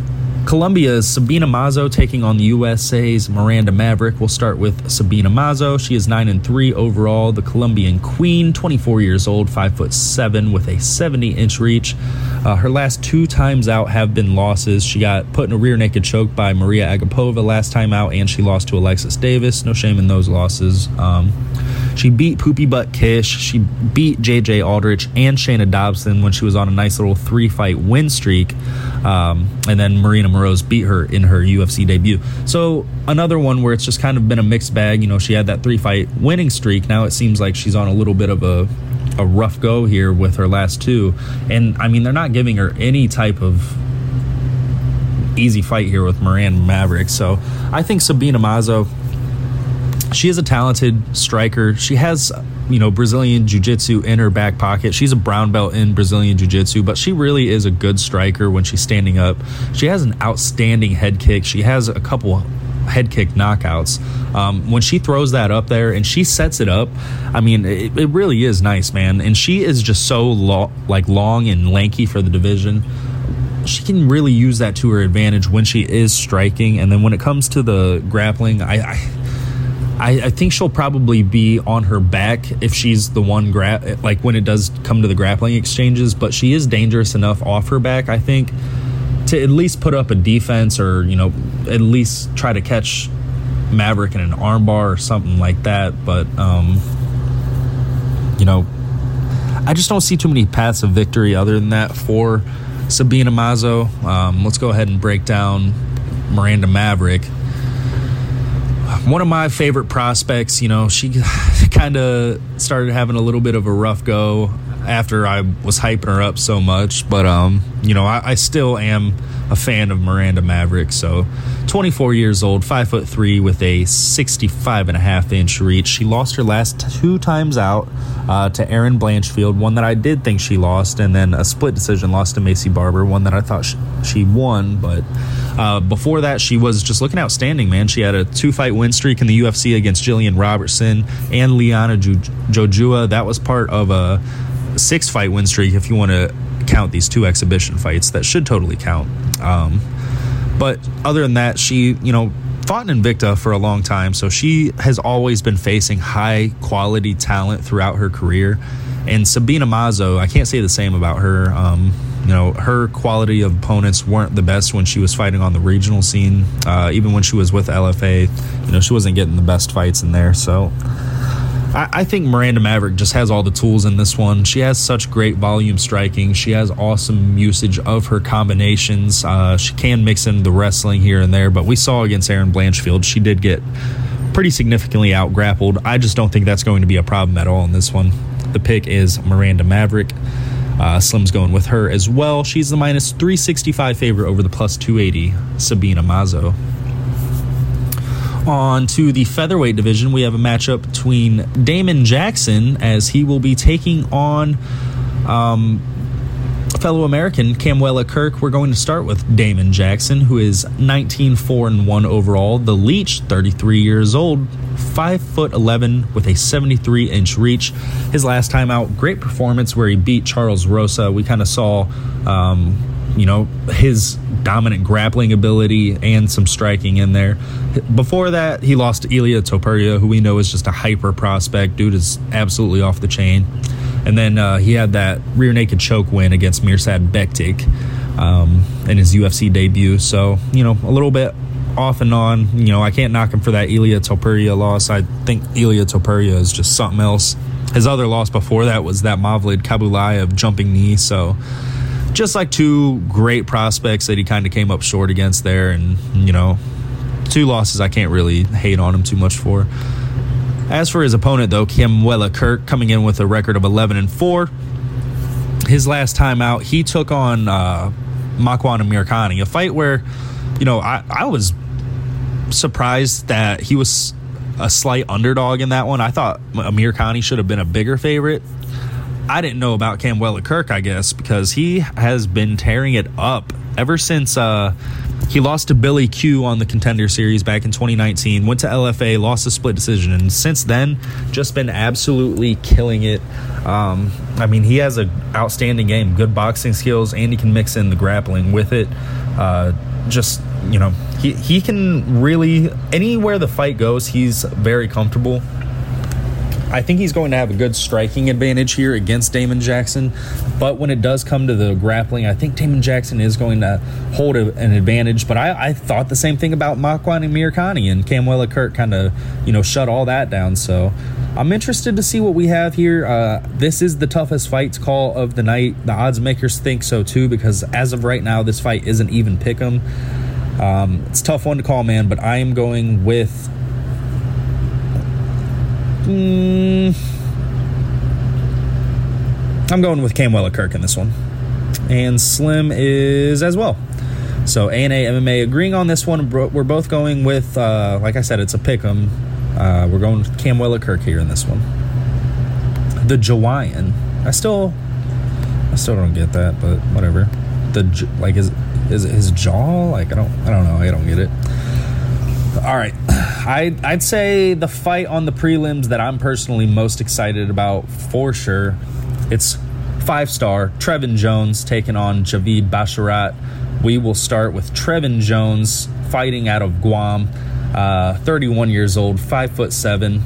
Colombia is Sabina Mazo taking on the USA's Miranda Maverick. We'll start with Sabina Mazo. She is 9-3 overall. The Colombian queen, 24 years old, 5'7", with a 70-inch reach. Her last 2 times out have been losses. She got put in a rear naked choke by Maria Agapova last time out, and she lost to Alexis Davis. No shame in those losses. She beat Poopy Butt Kish. She beat JJ Aldrich and Shayna Dobson when she was on a nice little 3-fight win streak. And then Marina Moroz beat her in her UFC debut. So another one where it's just kind of been a mixed bag. You know, she had that 3-fight winning streak. Now it seems like she's on a little bit of a rough go here with her last 2. And, I mean, they're not giving her any type of easy fight here with Miranda Maverick. So I think Sabina Mazo, she is a talented striker. She has, you know, Brazilian Jiu-Jitsu in her back pocket. She's a brown belt in Brazilian Jiu-Jitsu, but she really is a good striker when she's standing up. She has an outstanding head kick. She has a couple head kick knockouts. When she throws that up there and she sets it up, I mean, it really is nice, man. And she is just so long and lanky for the division. She can really use that to her advantage when she is striking. And then when it comes to the grappling, I think she'll probably be on her back if she's the one like when it does come to the grappling exchanges, but she is dangerous enough off her back, I think, to at least put up a defense or, you know, at least try to catch Maverick in an armbar or something like that. But, you know, I just don't see too many paths of victory other than that for Sabina Mazo. Let's go ahead and break down Miranda Maverick. One of my favorite prospects. You know, she kind of started having a little bit of a rough go after I was hyping her up so much. But, you know, I still am a fan of Miranda Maverick. So 24 years old, 5'3", with a 65.5-inch reach. She lost her last 2 times out to Erin Blanchfield, one that I did think she lost, and then a split decision loss to Macy Barber, one that I thought she won. But before that, she was just looking outstanding, man. She had a 2-fight win streak in the UFC against Jillian Robertson and Liana Jojua. That was part of a 6-fight win streak if you want to count these 2 exhibition fights. That should totally count. But other than that, she, you know, fought in Invicta for a long time, so she has always been facing high quality talent throughout her career. And Sabina Mazo, I can't say the same about her. You know, her quality of opponents weren't the best when she was fighting on the regional scene. Even when she was with LFA, you know, she wasn't getting the best fights in there. So I think Miranda Maverick just has all the tools in this one. She has such great volume striking. She has awesome usage of her combinations. She can mix in the wrestling here and there, but we saw against Erin Blanchfield, she did get pretty significantly out-grappled. I just don't think that's going to be a problem at all in this one. The pick is Miranda Maverick. Slim's going with her as well. She's the minus 365 favorite over the plus 280 Sabina Mazo. On to the featherweight division, we have a matchup between Damon Jackson, as he will be taking on fellow American Camuela Kirk. We're going to start with Damon Jackson, who is 19-4-1 overall. The Leech, 33 years old, 5'11", with a 73-inch reach. His last time out, great performance where he beat Charles Rosa. We kind of saw, you know, his dominant grappling ability and some striking in there. Before that, he lost to Ilia Topuria, who we know is just a hyper prospect. Dude is absolutely off the chain. And then he had that rear naked choke win against Mirsad Bektic in his UFC debut. So, you know, a little bit off and on. You know, I can't knock him for that Ilia Topuria loss. I think Ilia Topuria is just something else. His other loss before that was that Mavlid Kabulaev jumping knee. So just like 2 great prospects that he kind of came up short against there. And, you know, 2 losses I can't really hate on him too much for. As for his opponent, though, Camuela Kirk, coming in with a record of 11-4. His last time out, he took on Makwan Amirkhani, a fight where, you know, I was surprised that he was a slight underdog in that one. I thought Amirkhani should have been a bigger favorite. I didn't know about Camuela Kirk, I guess, because he has been tearing it up ever since He lost to Billy Q on the Contender Series back in 2019, went to LFA, lost a split decision, and since then, just been absolutely killing it. I mean, he has an outstanding game, good boxing skills, and he can mix in the grappling with it. He can really, anywhere the fight goes, he's very comfortable. I think he's going to have a good striking advantage here against Damon Jackson, but when it does come to the grappling, I think Damon Jackson is going to hold an advantage. But I thought the same thing about Makwan Amirkhani, and Kamwela Kirk kind of, shut all that down. So I'm interested to see what we have here. This is the toughest fights call of the night. The odds makers think so too, because as of right now, this fight isn't even pick'em. It's a tough one to call, man, but I am going with Kamwela Kirk in this one. And Slim is as well. So A&A MMA agreeing on this one. We're both going with, like I said, it's a pick'em. We're going with Kamwela Kirk here in this one. The Jawaian. I still don't get that, but whatever. Is it his jaw? I don't know. I don't get it. All right. I'd say the fight on the prelims that I'm personally most excited about, for sure, it's 5-star Trevin Jones taking on Javid Basharat. We will start with Trevin Jones fighting out of Guam, 31 years old, 5'7",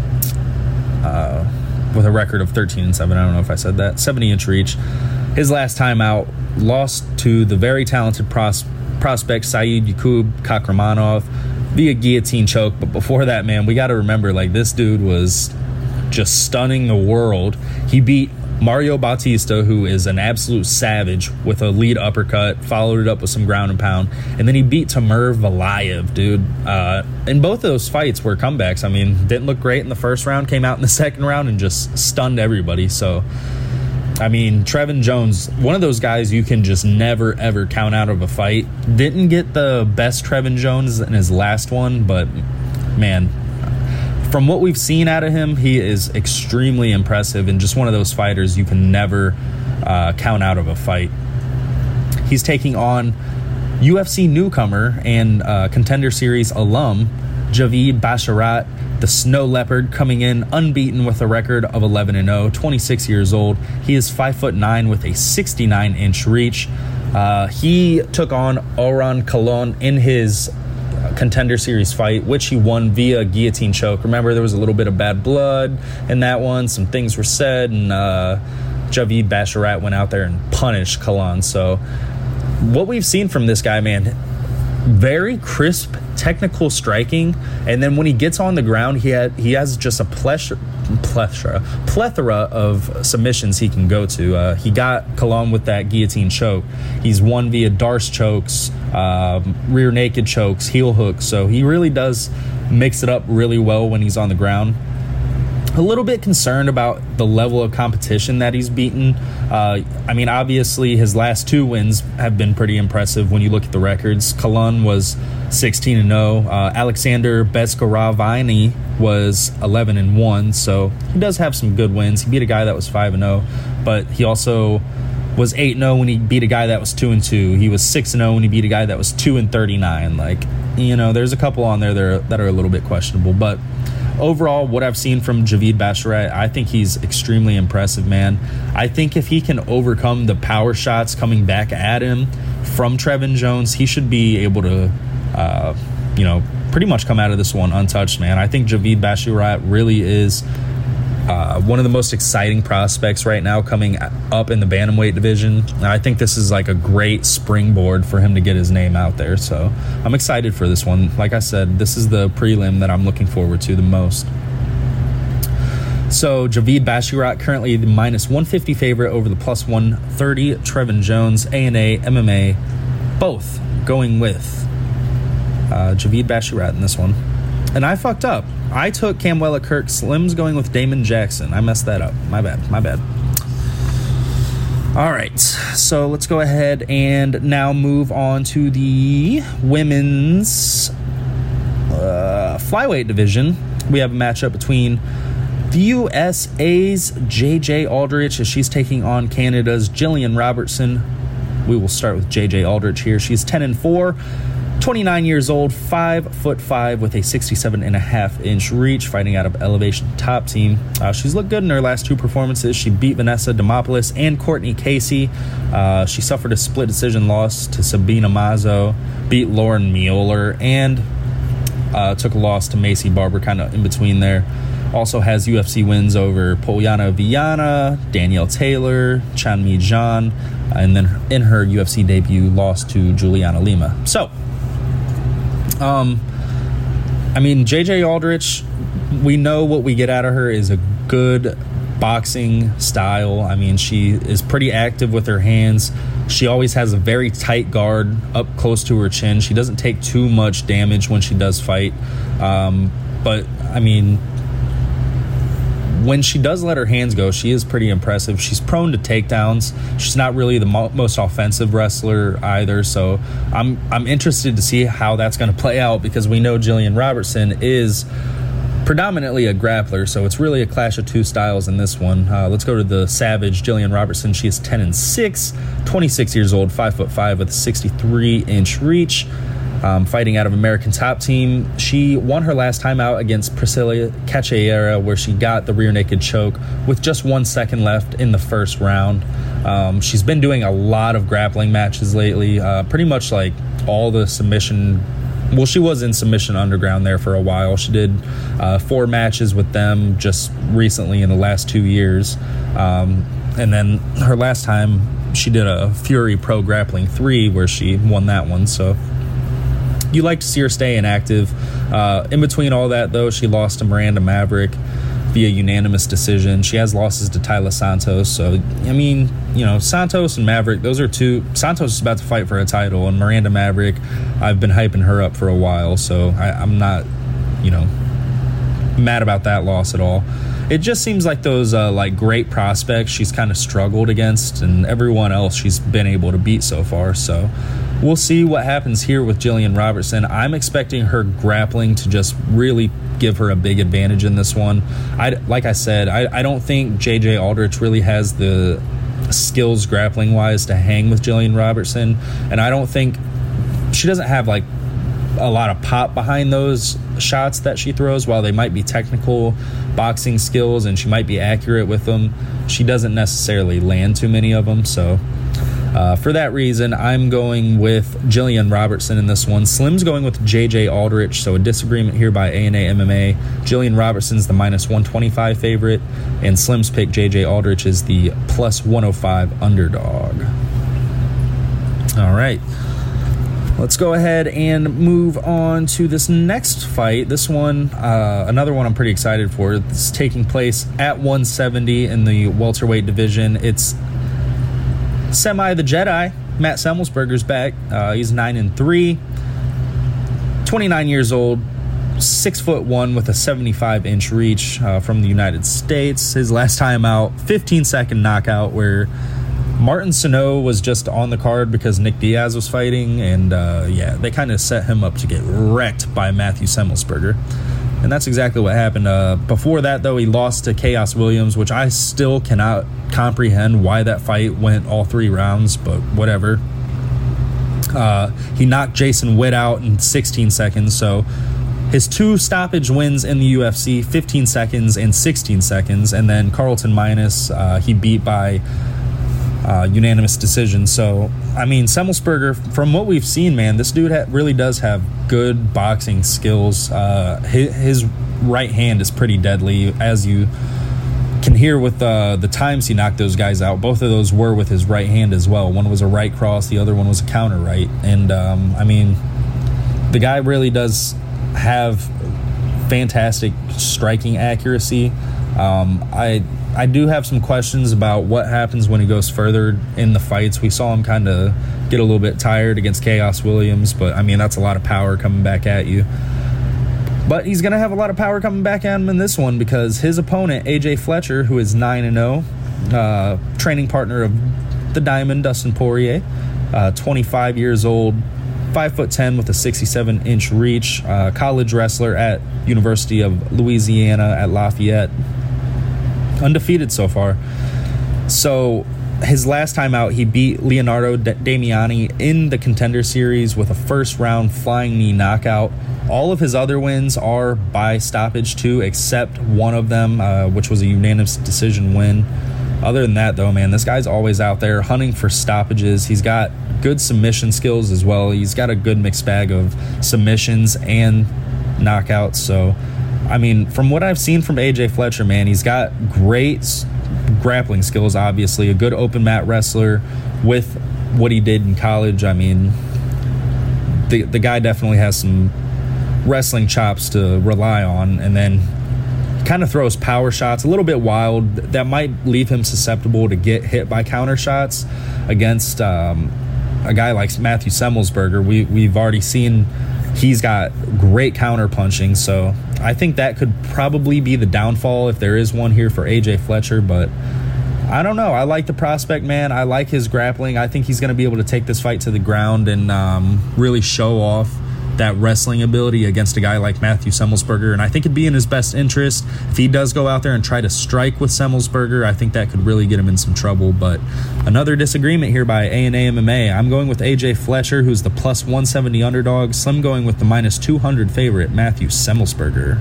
with a record of 13-7. I don't know if I said that. 70-inch reach. His last time out, lost to the very talented prospect Saeed Yakub Kakramanov via guillotine choke. But before that, man, we got to remember, this dude was just stunning the world. He beat Mario Bautista, who is an absolute savage, with a lead uppercut, followed it up with some ground and pound, and then he beat Timur Valayev, dude. And both of those fights were comebacks. I mean, didn't look great in the first round, came out in the second round and just stunned everybody. So, I mean, Trevin Jones, one of those guys you can just never, ever count out of a fight. Didn't get the best Trevin Jones in his last one, but, man, from what we've seen out of him, he is extremely impressive and just one of those fighters you can never count out of a fight. He's taking on UFC newcomer and Contender Series alum Javid Basharat, the Snow Leopard, coming in unbeaten with a record of 11-0, 26 years old. He is 5'9" with a 69-inch reach. He took on Oran Kalon in his Contender Series fight, which he won via guillotine choke. Remember, there was a little bit of bad blood in that one. Some things were said, and Javid Basharat went out there and punished Kalon. So what we've seen from this guy, man, very crisp technical striking, and then when he gets on the ground, he has just a plethora of submissions he can go to. He got Kalon with that guillotine choke. He's won via Darce chokes, rear naked chokes, heel hooks, so he really does mix it up really well when he's on the ground. A little bit concerned about the level of competition that he's beaten. I mean, obviously, his last 2 wins have been pretty impressive when you look at the records. Kalon was 16-0. Alexander Beskaravani was 11-1, so he does have some good wins. He beat a guy that was 5-0, but he also was 8-0 when he beat a guy that was 2-2. He was 6-0 when he beat a guy that was 2-39. There's a couple on there that are a little bit questionable, but overall, what I've seen from Javid Basharat, I think he's extremely impressive, man. I think if he can overcome the power shots coming back at him from Trevin Jones, he should be able to, pretty much come out of this one untouched, man. I think Javid Basharat really is one of the most exciting prospects right now coming up in the bantamweight division. And I think this is like a great springboard for him to get his name out there. So I'm excited for this one. Like I said, this is the prelim that I'm looking forward to the most. So Javid Basharat currently the minus 150 favorite over the plus 130. Trevin Jones, A&A, MMA, both going with Javid Basharat in this one. And I fucked up. I took Kamwela Kirk. Slim's going with Damon Jackson. I messed that up. My bad. All right. So let's go ahead and now move on to the women's flyweight division. We have a matchup between the USA's JJ Aldrich as she's taking on Canada's Jillian Robertson. we will start with JJ Aldrich here. She's 10-4, 29 years old, 5'5" with a 67.5-inch reach, fighting out of Elevation Top Team. She's looked good in her last 2 performances. She beat Vanessa Demopoulos and Courtney Casey. She suffered a split decision loss to Sabina Mazo, beat Lauren Mueller, and took a loss to Macy Barber, kind of in between there. Also has UFC wins over Polyana Viana, Danielle Taylor, Chanmi Zhan, and then in her UFC debut, lost to Juliana Lima. So, JJ Aldrich, we know what we get out of her is a good boxing style. She is pretty active with her hands. She always has a very tight guard up close to her chin. She doesn't take too much damage when she does fight. When she does let her hands go, she is pretty impressive. She's prone to takedowns. She's not really the most offensive wrestler either, so I'm interested to see how that's going to play out, because we know Jillian Robertson is predominantly a grappler, so it's really a clash of two styles in this one. Let's go to the Savage, Jillian Robertson. She is 10-6, 26 years old, 5'5" with a 63-inch reach. Fighting out of American Top Team. She won her last time out against Priscilla Cachoeira, where she got the rear naked choke with just 1 second left in the first round. She's been doing a lot of grappling matches lately, pretty much like all the submission. Well, she was in Submission Underground there for a while. She did 4 matches with them just recently in the last 2 years. And then her last time, she did a Fury Pro Grappling 3 where she won that one. So you like to see her stay inactive. In between all that, though, she lost to Miranda Maverick via unanimous decision. She has losses to Tayla Santos. So, Santos and Maverick, those are two. Santos is about to fight for a title, and Miranda Maverick, I've been hyping her up for a while, so I'm not, mad about that loss at all. It just seems like those great prospects she's kind of struggled against, and everyone else she's been able to beat so far. So we'll see what happens here with Jillian Robertson. I'm expecting her grappling to just really give her a big advantage in this one. Like I said, I don't think JJ Aldrich really has the skills grappling-wise to hang with Jillian Robertson, and I don't think she doesn't have a lot of pop behind those shots that she throws. While they might be technical boxing skills and she might be accurate with them, she doesn't necessarily land too many of them. So for that reason, I'm going with Jillian Robertson in this one. Slim's going with JJ Aldrich, so a disagreement here by ANA MMA. Jillian Robertson's the -125 favorite, and Slim's pick JJ Aldrich is the +105 underdog. All right. Let's go ahead and move on to this next fight. This one, another one I'm pretty excited for. It's taking place at 170 in the welterweight division. It's Semi the Jedi. Matt Semmelsberger's back. He's 9-3, 29 years old, 6'1" with a 75-inch reach from the United States. His last time out, 15-second knockout where Martin Sano was just on the card because Nick Diaz was fighting, and they kind of set him up to get wrecked by Matthew Semmelsberger. And that's exactly what happened. Before that, though, he lost to Chaos Williams, which I still cannot comprehend why that fight went all 3 rounds, but whatever. He knocked Jason Witt out in 16 seconds, so his 2 stoppage wins in the UFC, 15 seconds and 16 seconds, and then Carlton Minus, he beat by unanimous decision. So, Semmelsberger, from what we've seen, man, this dude really does have good boxing skills. His right hand is pretty deadly, as you can hear with the times he knocked those guys out. Both of those were with his right hand as well. One was a right cross, the other one was a counter right. And, the guy really does have fantastic striking accuracy. I do have some questions about what happens when he goes further in the fights. We saw him kind of get a little bit tired against Chaos Williams, but that's a lot of power coming back at you. But he's going to have a lot of power coming back at him in this one, because his opponent, AJ Fletcher, who is 9-0, training partner of the Diamond, Dustin Poirier, 25 years old, 5'10" with a 67-inch reach, college wrestler at University of Louisiana at Lafayette. Undefeated so far. So his last time out, he beat Leonardo Damiani in the Contender Series with a first-round flying knee knockout. All of his other wins are by stoppage, too, except one of them, which was a unanimous decision win. Other than that, though, man, this guy's always out there hunting for stoppages. He's got good submission skills as well. He's got a good mixed bag of submissions and knockouts. So, I mean, from what I've seen from AJ Fletcher, man, he's got great grappling skills, obviously. A good open mat wrestler with what he did in college. I mean, the guy definitely has some wrestling chops to rely on, and then kind of throws power shots a little bit wild that might leave him susceptible to get hit by counter shots against a guy like Matthew Semmelsberger. We've already seen he's got great counter punching, so I think that could probably be the downfall if there is one here for AJ Fletcher. But I don't know. I like the prospect, man. I like his grappling. I think he's going to be able to take this fight to the ground and really show off that wrestling ability against a guy like Matthew Semmelsberger. And I think it'd be in his best interest if he does go out there and try to strike with Semmelsberger. I think that could really get him in some trouble. But another disagreement here by A&A MMA. I'm going with AJ Fletcher, who's the plus 170 underdog. Slim going with the minus 200 favorite, Matthew Semmelsberger.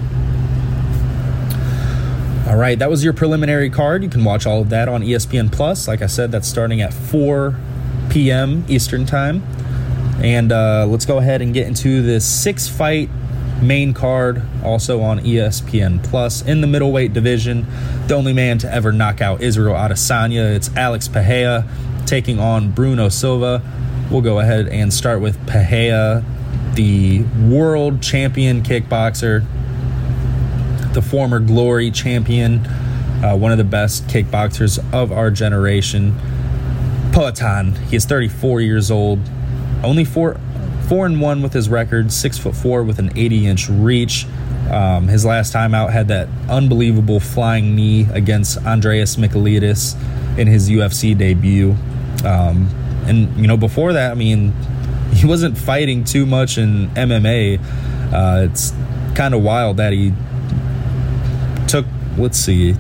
All right, that was your preliminary card. You can watch all of that on ESPN Plus. Like I said, that's starting at 4 p.m. Eastern Time. And let's go ahead and get into the 6-fight main card, also on ESPN Plus. In the middleweight division, the only man to ever knock out Israel Adesanya, it's Alex Pereira taking on Bruno Silva. We'll go ahead and start with Pereira, the world champion kickboxer, the former Glory champion, one of the best kickboxers of our generation. Poatan, he is 34 years old. Only 4-1 with his record, 6'4" with an 80-inch reach. His last time out had that unbelievable flying knee against Andreas Michailidis in his UFC debut. And, you know, before that, I mean, he wasn't fighting too much in MMA. It's kind of wild that he took, let's see,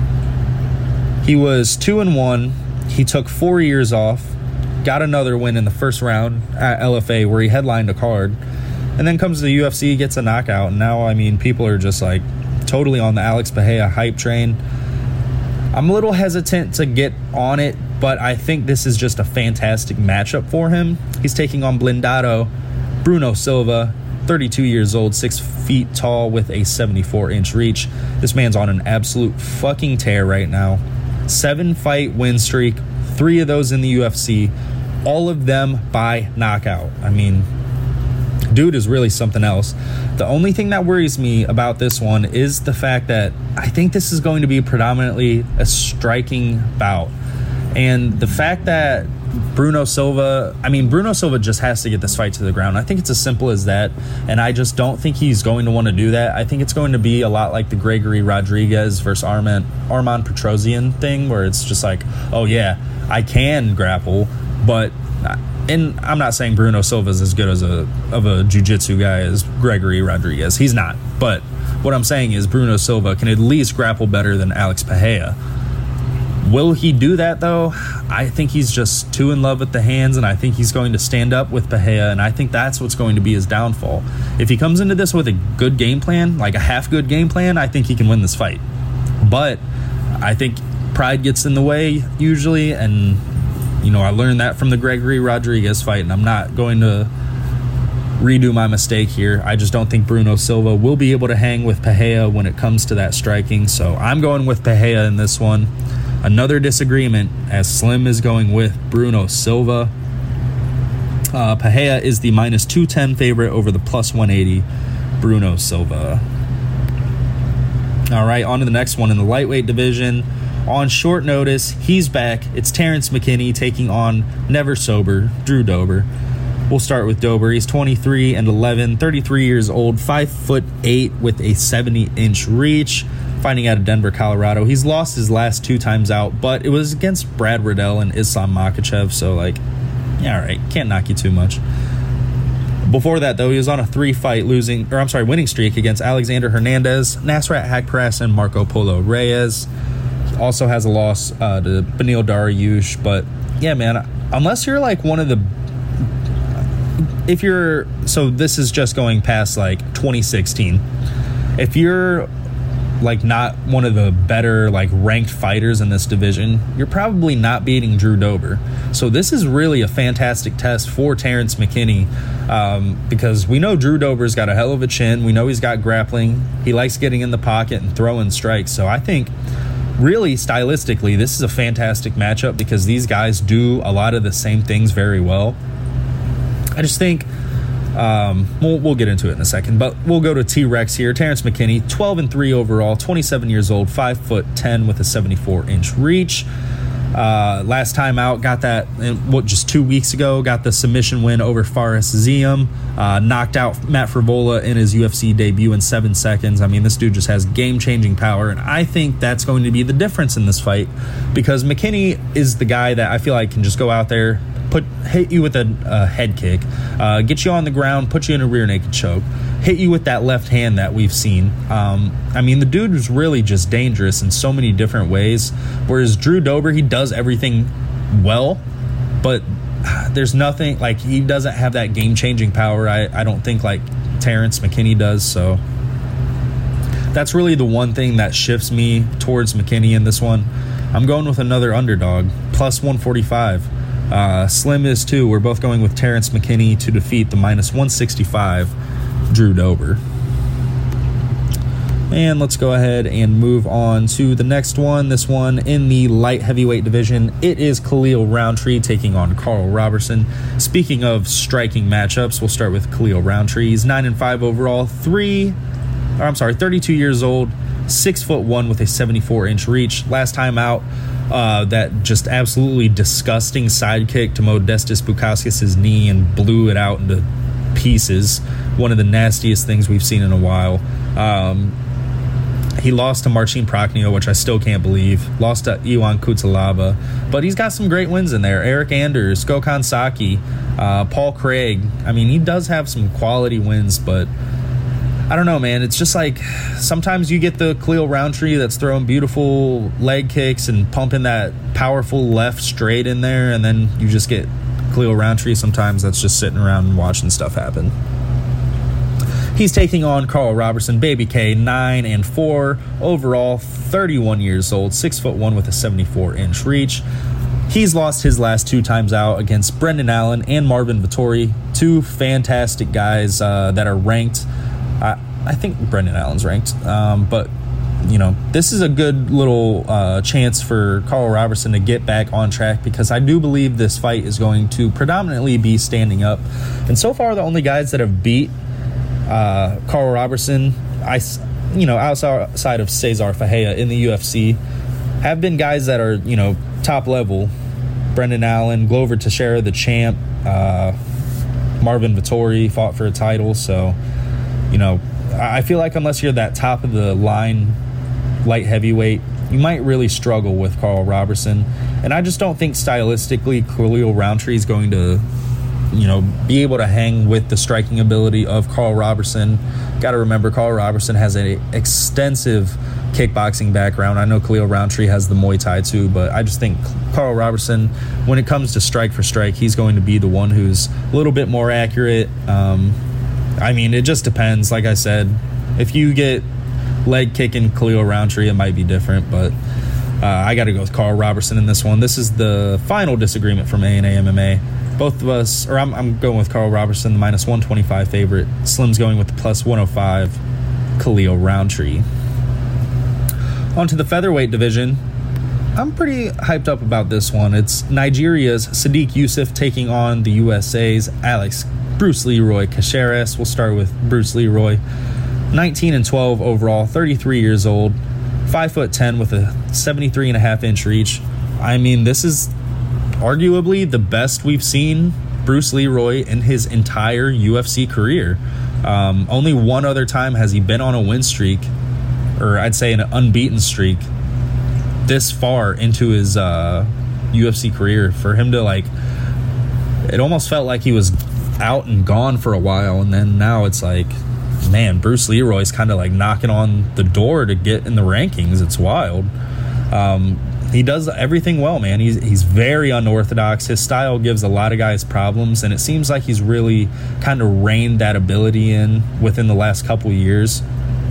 he was 2-1. He took 4 years off. Got another win in the first round at LFA where he headlined a card, and then comes to the UFC, gets a knockout, and now, I mean, people are just like totally on the Alex Pereira hype train. I'm a little hesitant to get on it, but I think this is just a fantastic matchup for him. He's taking on Blindado Bruno Silva, 32 years old, 6 feet tall with a 74-inch reach. This man's on an absolute fucking tear right now. 7-fight win streak, 3 of those in the UFC, all of them by knockout. I mean, dude is really something else. The only thing that worries me about this one is the fact that I think this is going to be predominantly a striking bout. And the fact that Bruno Silva just has to get this fight to the ground. I think it's as simple as that, and I just don't think he's going to want to do that. I think it's going to be a lot like the Gregory Rodriguez versus Arman Petrosyan thing, where it's just like, oh yeah, I can grapple, but, and I'm not saying Bruno Silva is as good as of a jiu-jitsu guy as Gregory Rodriguez. He's not. But what I'm saying is Bruno Silva can at least grapple better than Alex Pereira. Will he do that, though? I think he's just too in love with the hands, and I think he's going to stand up with Pereira, and I think that's what's going to be his downfall. If he comes into this with a good game plan, like a half-good game plan, I think he can win this fight. But I think pride gets in the way usually, and, you know, I learned that from the Gregory Rodriguez fight, and I'm not going to redo my mistake here. I just don't think Bruno Silva will be able to hang with Pereira when it comes to that striking, so I'm going with Pereira in this one. Another disagreement, as Slim is going with Bruno Silva. Pereira is the minus 210 favorite over the plus 180 Bruno Silva. All right, on to the next one in the lightweight division. On short notice, he's back. It's Terrence McKinney taking on Never Sober Drew Dober. We'll start with Dober. He's 23-11, 33 years old, 5'8" with a 70-inch reach. Fighting out of Denver, Colorado. He's lost his last 2 times out, but it was against Brad Riddell and Islam Makhachev, so, like, yeah, all right, can't knock you too much. Before that, though, he was on a 3-fight winning streak against Alexander Hernandez, Nasrat Haqparast, and Marco Polo Reyes. Also has a loss to Beneil Dariush. But yeah, man, unless you're like one of the, so this is just going past like 2016. If you're like not one of the better like ranked fighters in this division, you're probably not beating Drew Dober. So this is really a fantastic test for Terrence McKinney, because we know Drew Dober's got a hell of a chin. We know he's got grappling. He likes getting in the pocket and throwing strikes. So I think really stylistically this is a fantastic matchup because these guys do a lot of the same things very well. I just think we'll get into it in a second, but we'll go to T-Rex here. Terrence McKinney, 12-3 overall, 27 years old, 5'10" with a 74-inch reach. Last time out, got that just 2 weeks ago, got the submission win over Fares Ziam, knocked out Matt Frivola in his UFC debut in 7 seconds. I mean, this dude just has game-changing power, and I think that's going to be the difference in this fight because McKinney is the guy that I feel like can just go out there, hit you with a head kick, get you on the ground, put you in a rear naked choke, hit you with that left hand that we've seen. I mean, the dude is really just dangerous in so many different ways, whereas Drew Dober, he does everything well, but there's nothing, like, he doesn't have that game-changing power, I don't think, like Terrence McKinney does. So that's really the one thing that shifts me towards McKinney in this one. I'm going with another underdog, plus 145. Slim is too. We're both going with Terrence McKinney to defeat the minus 165 Drew Dober. And let's go ahead and move on to the next one. This one in the light heavyweight division. It is Khalil Rountree taking on Carl Roberson. Speaking of striking matchups, we'll start with Khalil Rountree. He's 9-5 overall, 32 years old, 6'1" with a 74-inch reach. Last time out, that just absolutely disgusting sidekick to Modestas Bukauskas' knee and blew it out into pieces. One of the nastiest things we've seen in a while. He lost to Marcin Prachnio, which I still can't believe. Lost to Iwan Kutalaba. But he's got some great wins in there. Eric Anders, Gokhan Saki, Paul Craig. I mean, he does have some quality wins, but I don't know, man. It's just like sometimes you get the Khalil Rountree that's throwing beautiful leg kicks and pumping that powerful left straight in there, and then you just get Khalil Rountree sometimes that's just sitting around and watching stuff happen. He's taking on Carl Roberson, Baby K, 9-4 overall, 31 years old, 6'1" with a 74-inch reach. He's lost his last 2 times out against Brendan Allen and Marvin Vettori, 2 fantastic guys that are ranked. I think Brendan Allen's ranked, but you know, this is a good little chance for Carl Roberson to get back on track because I do believe this fight is going to predominantly be standing up. And so far, the only guys that have beat Carl Roberson, outside of Cesar Fajea in the UFC, have been guys that are, top level. Brendan Allen, Glover Teixeira, the champ, Marvin Vettori fought for a title. So, I feel like unless you're that top of the line light heavyweight, you might really struggle with Carl Roberson. And I just don't think stylistically Khalil Rountree is going to, be able to hang with the striking ability of Carl Roberson. Got to remember, Carl Roberson has an extensive kickboxing background. I know Khalil Rountree has the Muay Thai too, but I just think Carl Roberson, when it comes to strike for strike, he's going to be the one who's a little bit more accurate. It just depends. Like I said, if you get leg kicking Khalil Rountree, it might be different, but I got to go with Carl Roberson in this one. This is the final disagreement from A&A MMA. Both of us, or I'm going with Carl Roberson, the minus 125 favorite. Slim's going with the plus 105, Khalil Rountree. On to the featherweight division. I'm pretty hyped up about this one. It's Nigeria's Sadiq Youssef taking on the USA's Bruce Leroy Caceres. We'll start with Bruce Leroy. 19-12 overall, 33 years old, 5'10" with a 73.5-inch reach. This is arguably the best we've seen Bruce Leroy in his entire UFC career. Only one other time has he been on a win streak, or I'd say an unbeaten streak, this far into his UFC career. For him to, it almost felt like he was out and gone for a while, and then now it's like, man, Bruce Leroy's kind of knocking on the door to get in the rankings. It's wild. He does everything well, man. He's very unorthodox. His style gives a lot of guys problems, and it seems like he's really kind of reined that ability in within the last couple years.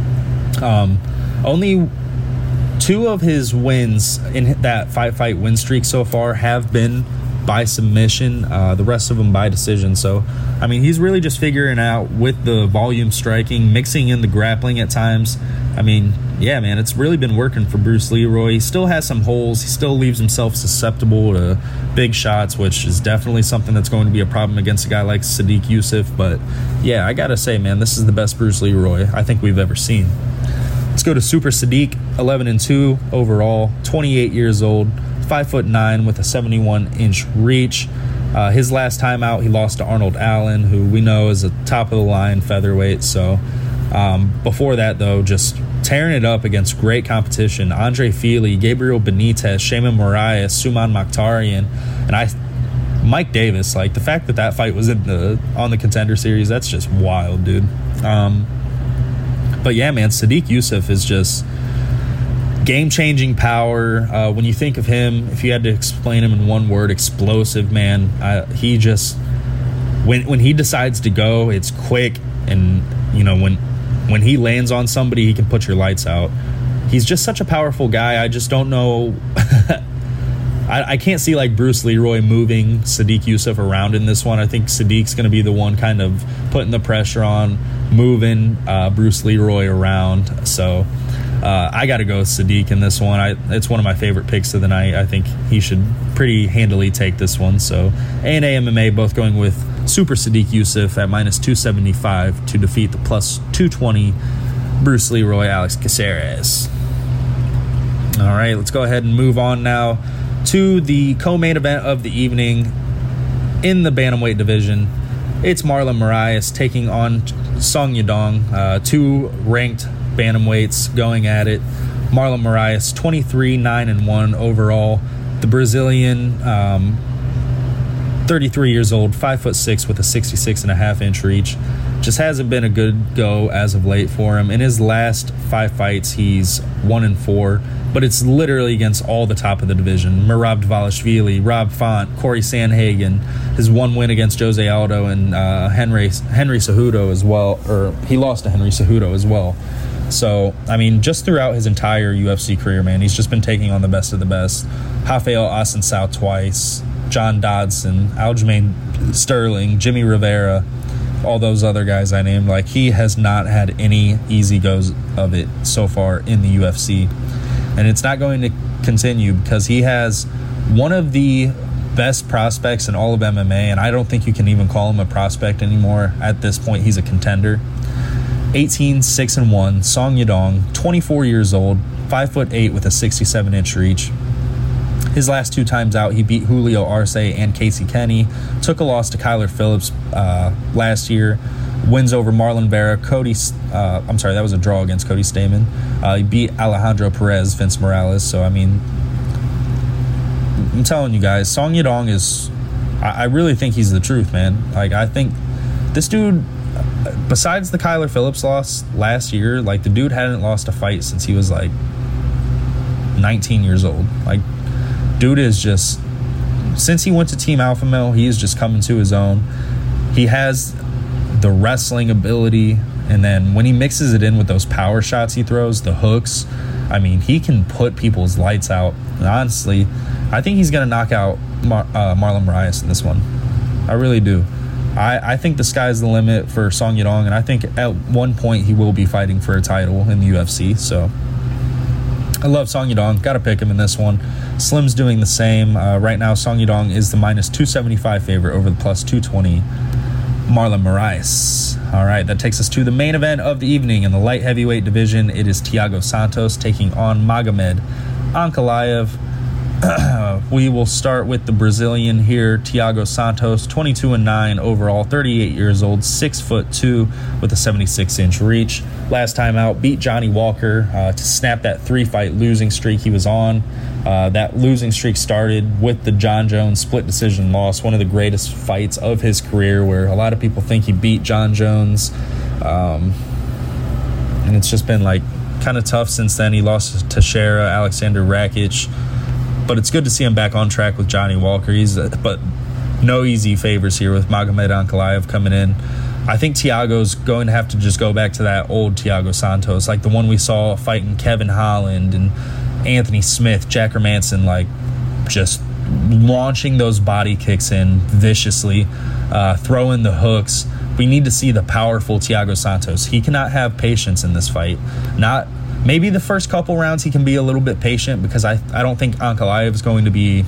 Only 2 of his wins in that fight win streak so far have been by submission, the rest of them by decision. So, I mean, he's really just figuring out with the volume striking, mixing in the grappling at times. I mean, yeah, man, it's really been working for Bruce Leroy. He still has some holes. He still leaves himself susceptible to big shots, which is definitely something that's going to be a problem against a guy like Sodiq Yusuff. But, yeah, I got to say, man, this is the best Bruce Leroy I think we've ever seen. Let's go to Super Sodiq, 11-2 overall, 28 years old, 5'9" with a 71-inch reach. His last time out, he lost to Arnold Allen, who we know is a top-of-the-line featherweight. So before that, though, just tearing it up against great competition. Andre Fili, Gabriel Benitez, Shaman Moraes, Suman Mokhtarian, and Mike Davis. Like, the fact that fight was on the Contender Series, that's just wild, dude. But yeah, man, Sodiq Yusuff is just game-changing power. When you think of him, if you had to explain him in one word, explosive, man. He just, when he decides to go, it's quick, and you know, when he lands on somebody, he can put your lights out. He's just such a powerful guy. I just don't know. I can't see like Bruce Leroy moving Sodiq Yusuff around in this one. I think Sadiq's going to be the one kind of putting the pressure on, moving Bruce Leroy around. So I got to go with Sodiq in this one. It's one of my favorite picks of the night. I think he should pretty handily take this one. So A&A MMA both going with Super Sodiq Yusuff at -275 to defeat the +220 Bruce Leroy Alex Caceres. All right, let's go ahead and move on now to the co-main event of the evening in the bantamweight division. It's Marlon Moraes taking on Song Yadong, 2 ranked bantamweights going at it. Marlon Moraes, 23-9-1 overall. The Brazilian, 33 years old, 5'6" with a 66.5-inch reach. Just hasn't been a good go as of late for him. In his last 5 fights, he's 1-4, but it's literally against all the top of the division. Merab Dvalishvili, Rob Font, Corey Sandhagen. His 1 win against Jose Aldo and Henry Cejudo as well, or he lost to Henry Cejudo as well. So, I mean, just throughout his entire UFC career, man, he's just been taking on the best of the best. Rafael Assunção twice, John Dodson, Aljamain Sterling, Jimmy Rivera, all those other guys I named. Like, he has not had any easy goes of it so far in the UFC. And it's not going to continue because he has one of the best prospects in all of MMA, and I don't think you can even call him a prospect anymore. At this point, he's a contender. 18-6-1, Song Yadong, 24 years old, 5'8" with a 67-inch reach. His last 2 times out, he beat Julio Arce and Casey Kenny, took a loss to Kyler Phillips last year, wins over Marlon Vera, that was a draw against Cody Stamann. He beat Alejandro Perez, Vince Morales. So, I mean, I'm telling you guys, Song Yadong is, I really think he's the truth, man. Like, I think this dude, besides the Kyler Phillips loss last year, like, the dude hadn't lost a fight since he was, like, 19 years old. Like, dude is just, since he went to Team Alpha Male, he is just coming to his own. He has the wrestling ability, and then when he mixes it in with those power shots he throws, the hooks, I mean, he can put people's lights out. And honestly, I think he's going to knock out Marlon Moraes in this one. I really do. I think the sky's the limit for Song Yadong, and I think at one point he will be fighting for a title in the UFC. So I love Song Yadong. Got to pick him in this one. Slim's doing the same. Right now, Song Yadong is the -275 favorite over the +220 Marlon Moraes. All right, that takes us to the main event of the evening in the light heavyweight division. It is Thiago Santos taking on Magomed Ankalaev. We will start with the Brazilian here, Thiago Santos, 22-9 overall, 38 years old, 6'2" with a 76-inch reach. Last time out, beat Johnny Walker to snap that 3-fight losing streak he was on. That losing streak started with the John Jones split decision loss, one of the greatest fights of his career, where a lot of people think he beat John Jones. And it's just been like kind of tough since then. He lost to Teixeira, Alexander Rakic, but it's good to see him back on track with Johnny Walker. But no easy favors here with Magomed Ankalaev coming in. I think Thiago's going to have to just go back to that old Thiago Santos, like the one we saw fighting Kevin Holland and Anthony Smith, Jack Hermanson, like just launching those body kicks in viciously, throwing the hooks. We need to see the powerful Thiago Santos. He cannot have patience in this fight. Maybe the first couple rounds he can be a little bit patient, because I don't think Ankalaev is going to be,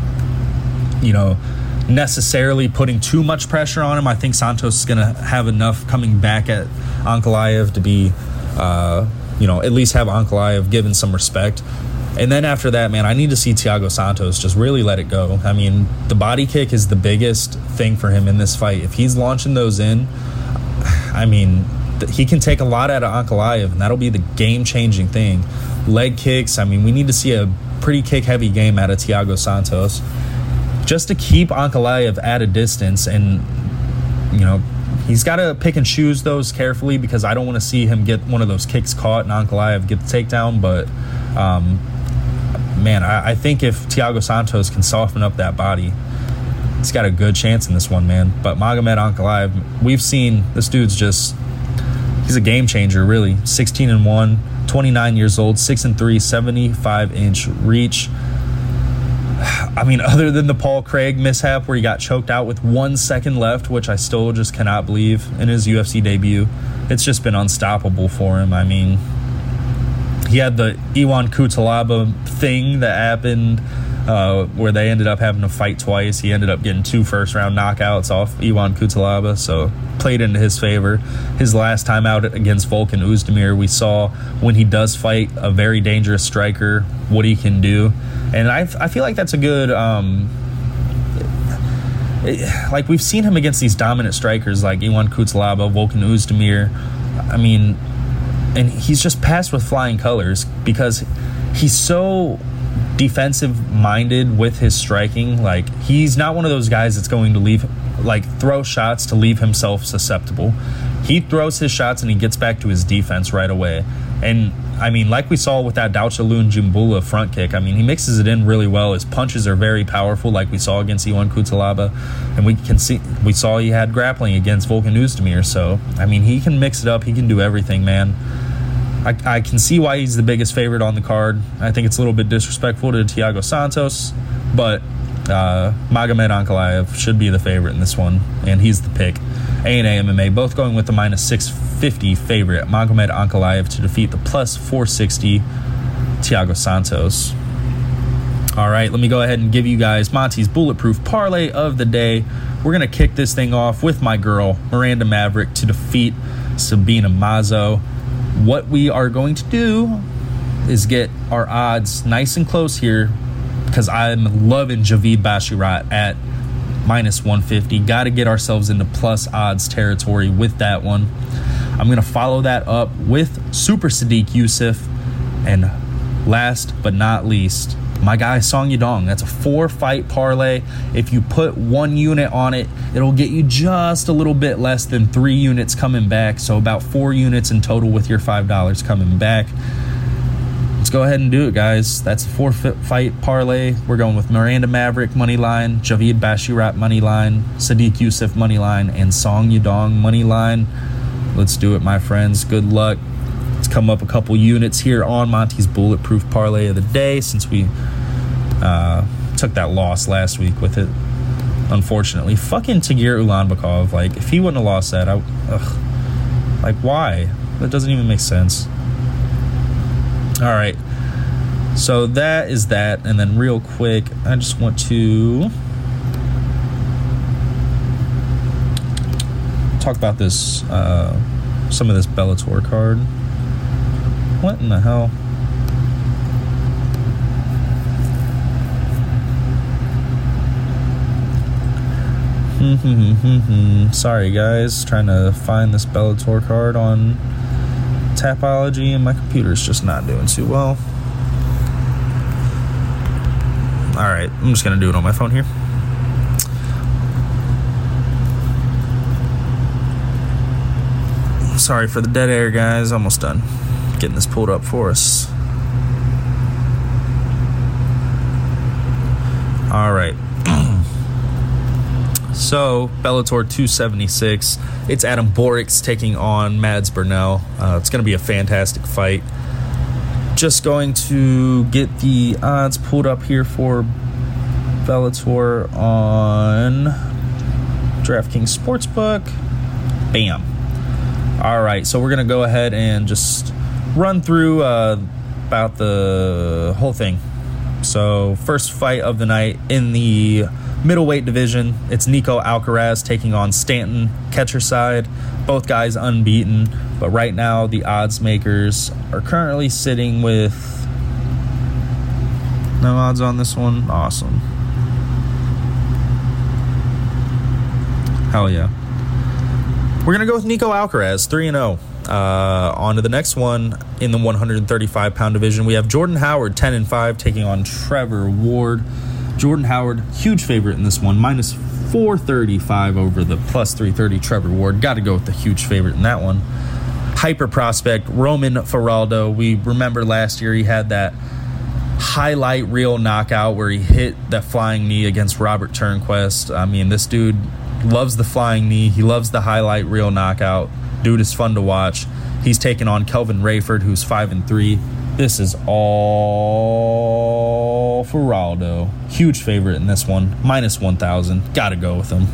necessarily putting too much pressure on him. I think Santos is going to have enough coming back at Ankalaev to be, at least have Ankalaev given some respect. And then after that, man, I need to see Thiago Santos just really let it go. I mean, the body kick is the biggest thing for him in this fight. If he's launching those in, I mean, he can take a lot out of Ankalaev, and that'll be the game-changing thing. Leg kicks, I mean, we need to see a pretty kick-heavy game out of Thiago Santos, just to keep Ankalaev at a distance. And, he's got to pick and choose those carefully, because I don't want to see him get one of those kicks caught and Ankalaev get the takedown. But, man, I think if Thiago Santos can soften up that body, he's got a good chance in this one, man. But Magomed Ankalaev, we've seen this dude's he's a game changer, really. 16-1, 29 years old, 6-3, 75-inch reach. I mean, other than the Paul Craig mishap where he got choked out with 1 second left, which I still just cannot believe, in his UFC debut, it's just been unstoppable for him. I mean, he had the Iwan Cutelaba thing that happened where they ended up having to fight twice. He ended up getting 2 first-round knockouts off Iwan Cutelaba, so played into his favor. His last time out against Volkan Oezdemir, we saw when he does fight a very dangerous striker, what he can do. And I feel like that's a good, like we've seen him against these dominant strikers like Iwan Cutelaba, Volkan Oezdemir. I mean, and he's just passed with flying colors because he's so defensive-minded with his striking. Like, he's not one of those guys that's going to throw shots to leave himself susceptible. He throws his shots and he gets back to his defense right away. And I mean, like we saw with that Daochalun Jumbula front kick, I mean, he mixes it in really well. His punches are very powerful, like we saw against Iwan Cutelaba. And we saw he had grappling against Volkan Oezdemir. So, I mean, he can mix it up. He can do everything, man. I can see why he's the biggest favorite on the card. I think it's a little bit disrespectful to Thiago Santos, but Magomed Ankalaev should be the favorite in this one, and he's the pick. A&A MMA both going with the -650 favorite, Magomed Ankalaev, to defeat the +460 Thiago Santos. All right, let me go ahead and give you guys Monty's Bulletproof Parlay of the day. We're going to kick this thing off with my girl, Miranda Maverick, to defeat Sabina Mazo. What we are going to do is get our odds nice and close here, because I'm loving Javid Bashirat at -150. Got to get ourselves into plus odds territory with that one. I'm going to follow that up with Super Sadiq Youssef. And last but not least, my guy Song Yadong. That's a 4-fight parlay. If you put 1 unit on it, it'll get you just a little bit less than 3 units coming back. So about 4 units in total with your $5 coming back. Let's go ahead and do it, guys. That's a 4-fight parlay. We're going with Miranda Maverick money line, Javid Bashirat money line, Sadiq Youssef money line, and Song Yadong money line. Let's do it, my friends. Good luck. Let's come up a couple units here on Monty's Bulletproof Parlay of the day, since we took that loss last week with it, unfortunately. Fucking Tagir Ulanbekov. Like, if he wouldn't have lost that, like, why? That doesn't even make sense. All right, so that is that. And then real quick, I just want to talk about this, some of this Bellator card. What in the hell? Sorry, guys. Trying to find this Bellator card on Tapology, and my computer's just not doing too well. Alright, I'm just going to do it on my phone here. Sorry for the dead air, guys. Almost done. Getting this pulled up for us. All right. So, Bellator 276. It's Adam Borics taking on Mads Burnell. It's going to be a fantastic fight. Just going to get the odds pulled up here for Bellator on DraftKings Sportsbook. Bam. All right, so we're going to go ahead and just run through about the whole thing. So, first fight of the night in the middleweight division, it's Nico Alcaraz taking on Stanton, catcher side. Both guys unbeaten, but right now the odds makers are currently sitting with no odds on this one. Awesome. Hell yeah. We're going to go with Nico Alcaraz, 3-0. On to the next one in the 135-pound division. We have Jordan Howard, 10-5, taking on Trevor Ward. Jordan Howard, huge favorite in this one, minus 435 over the plus 330 Trevor Ward. Got to go with the huge favorite in that one. Hyper prospect, Roman Faraldo. We remember last year he had that highlight reel knockout where he hit that flying knee against Robert Turnquist. I mean, this dude loves the flying knee. He loves the highlight reel knockout. Dude is fun to watch. He's taking on Kelvin Rayford, who's 5-3. This is all Faraldo. Huge favorite in this one. Minus 1,000. Got to go with him.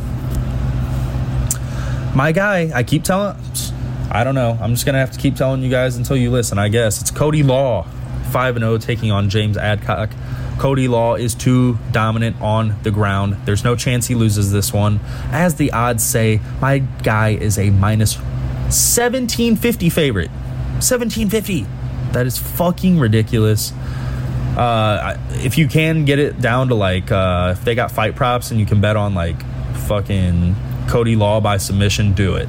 My guy, I keep telling... I don't know. I'm just going to have to keep telling you guys until you listen, I guess. It's Cody Law. 5-0, taking on James Adcock. Cody Law is too dominant on the ground. There's no chance he loses this one. As the odds say, my guy is a minus 1750 favorite. 1750. That is fucking ridiculous. If you can get it down to like if they got fight props and you can bet on like fucking Cody Law by submission, do it.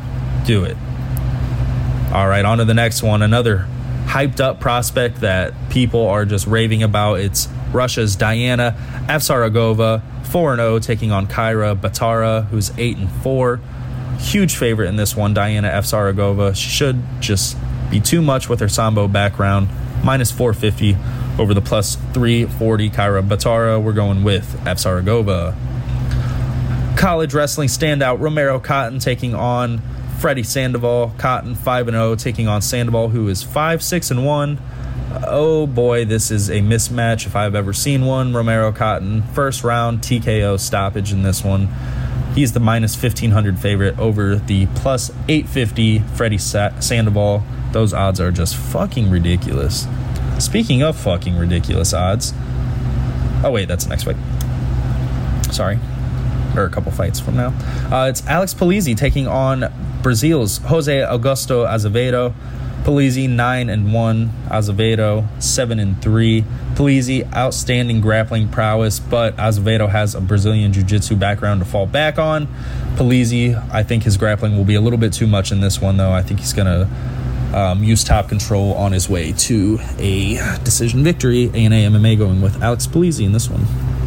All right, on to the next one. Another hyped up prospect that people are just raving about. It's Russia's Diana Avsaragova, 4-0, taking on Kyra Batara, who's 8-4. Huge favorite in this one, Diana Avsaragova. She should just be too much with her Sambo background. Minus 450 over the plus 340 Kyra Batara. We're going with Avsaragova. College wrestling standout Romero Cotton taking on Freddie Sandoval. Cotton 5-0, taking on Sandoval, who is 5-6-1. Oh boy, this is a mismatch if I've ever seen one. Romero Cotton, first round TKO stoppage in this one. He's the minus 1,500 favorite over the plus 850 Freddie Sandoval. Those odds are just fucking ridiculous. Speaking of fucking ridiculous odds. Oh, wait, that's the next fight. Sorry. Or a couple fights from now. It's Alex Polizzi taking on Brazil's Jose Augusto Azevedo. Polizzi 9-1, Azevedo 7-3. Polizzi, outstanding grappling prowess, but Azevedo has a Brazilian jiu-jitsu background to fall back on. Polizzi, I think his grappling will be a little bit too much in this one, though. I think he's going to use top control on his way to a decision victory. ANA MMA going with Alex Polizzi in this one.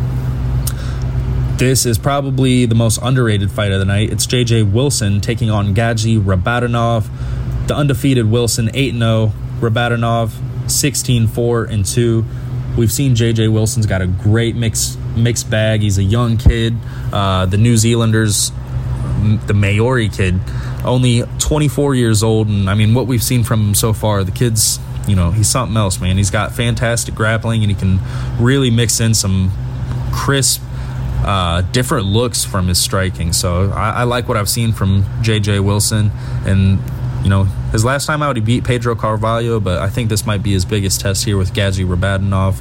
This is probably the most underrated fight of the night. It's JJ Wilson taking on Gaji Rabadanov. The undefeated Wilson 8-0, Rabadanov 16-4-2. We've seen JJ Wilson's got a great mixed bag. He's a young kid. The New Zealanders, the Maori kid, only 24 years old, and I mean what we've seen from him so far, the kid's, he's something else, man. He's got fantastic grappling, and he can really mix in some crisp, different looks from his striking. So I like what I've seen from JJ Wilson, and his last time out he beat Pedro Carvalho, but I think this might be his biggest test here with Gaji Rabadanov.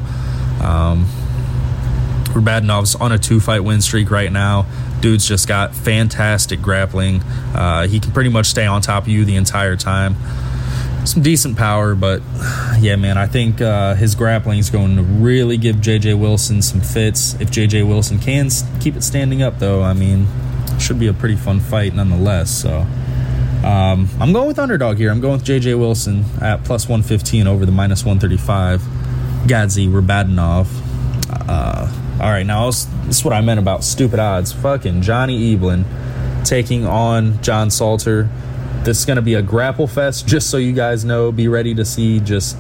Rabadonov's on a 2-fight win streak right now. Dude's just got fantastic grappling. He can pretty much stay on top of you the entire time. Some decent power, but yeah, man, I think his grappling is going to really give JJ Wilson some fits. If JJ Wilson can keep it standing up, though, I mean, it should be a pretty fun fight nonetheless. So I'm going with underdog here. I'm going with JJ Wilson at plus 115 over the minus 135 Gaji Rabadanov. All right, now this is what I meant about stupid odds. Fucking Johnny Eblin taking on John Salter. This is going to be a grapple fest, just so you guys know. Be ready to see just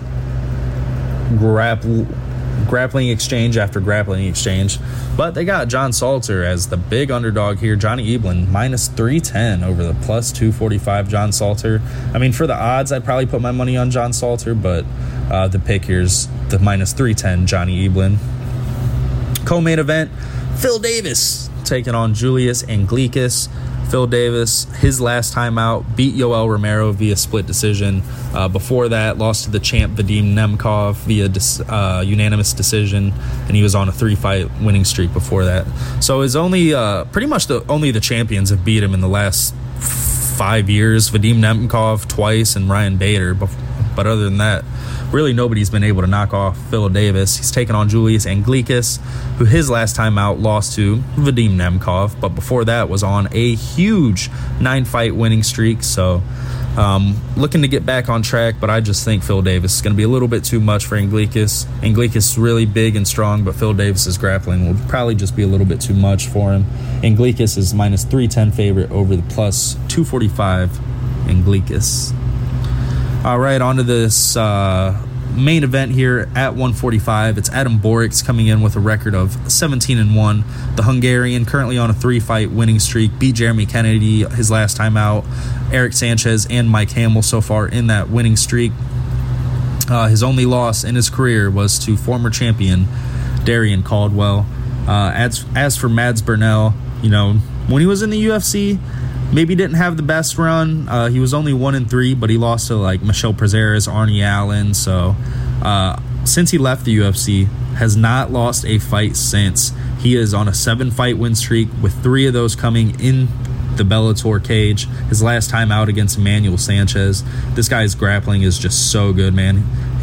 grappling exchange after grappling exchange. But they got John Salter as the big underdog here. Johnny Eblen minus 310 over the plus 245 John Salter. I mean, for the odds, I'd probably put my money on John Salter, but the pick here's the minus 310 Johnny Eblen. Co-main event, Phil Davis taking on Julius Anglickas. Phil Davis, his last time out, beat Yoel Romero via split decision. Before that, lost to the champ Vadim Nemkov via unanimous decision, and he was on a 3-fight winning streak before that. So it's only pretty much only the champions have beat him in the last 5 years. Vadim Nemkov twice and Ryan Bader. But other than that, really nobody's been able to knock off Phil Davis. He's taken on Julius Anglickas, who his last time out lost to Vadim Nemkov, but before that was on a huge 9-fight winning streak. So looking to get back on track, but I just think Phil Davis is going to be a little bit too much for Anglickas. Anglickas is really big and strong, but Phil Davis's grappling will probably just be a little bit too much for him. Anglickas is minus 310 favorite over the plus 245 Anglickas. All right, on to this main event here at 145. It's Adam Borics coming in with a record of 17-1. The Hungarian currently on a 3-fight winning streak. Beat Jeremy Kennedy his last time out. Eric Sanchez and Mike Hamill so far in that winning streak. His only loss in his career was to former champion Darian Caldwell. As for Mads Burnell, you know, when he was in the UFC, maybe didn't have the best run. He was only 1-3, but he lost to like Michel Prazeres, Arnie Allen. So since he left the UFC, has not lost a fight since. He is on a 7-fight win streak, with 3 of those coming in the Bellator cage. His last time out against Emmanuel Sanchez. This guy's grappling is just so good, man.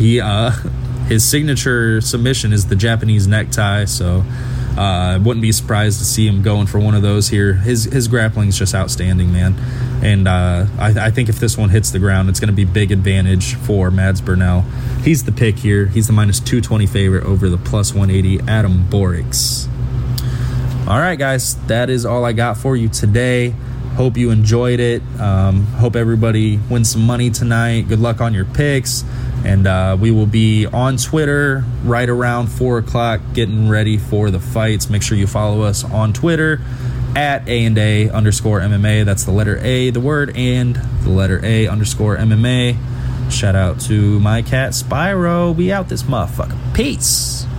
His signature submission is the Japanese necktie. So I wouldn't be surprised to see him going for one of those here. His grappling is just outstanding, man. And I think if this one hits the ground, it's going to be big advantage for Mads Burnell. He's the pick here. He's the minus 220 favorite over the plus 180 Adam Borics. All right, guys, that is all I got for you today. Hope you enjoyed it. Hope everybody wins some money tonight. Good luck on your picks. And we will be on Twitter right around 4 o'clock getting ready for the fights. Make sure you follow us on Twitter at @A_MMA. That's the letter A, the word, and the letter A_MMA. Shout out to my cat Spyro. We out this motherfucker. Peace.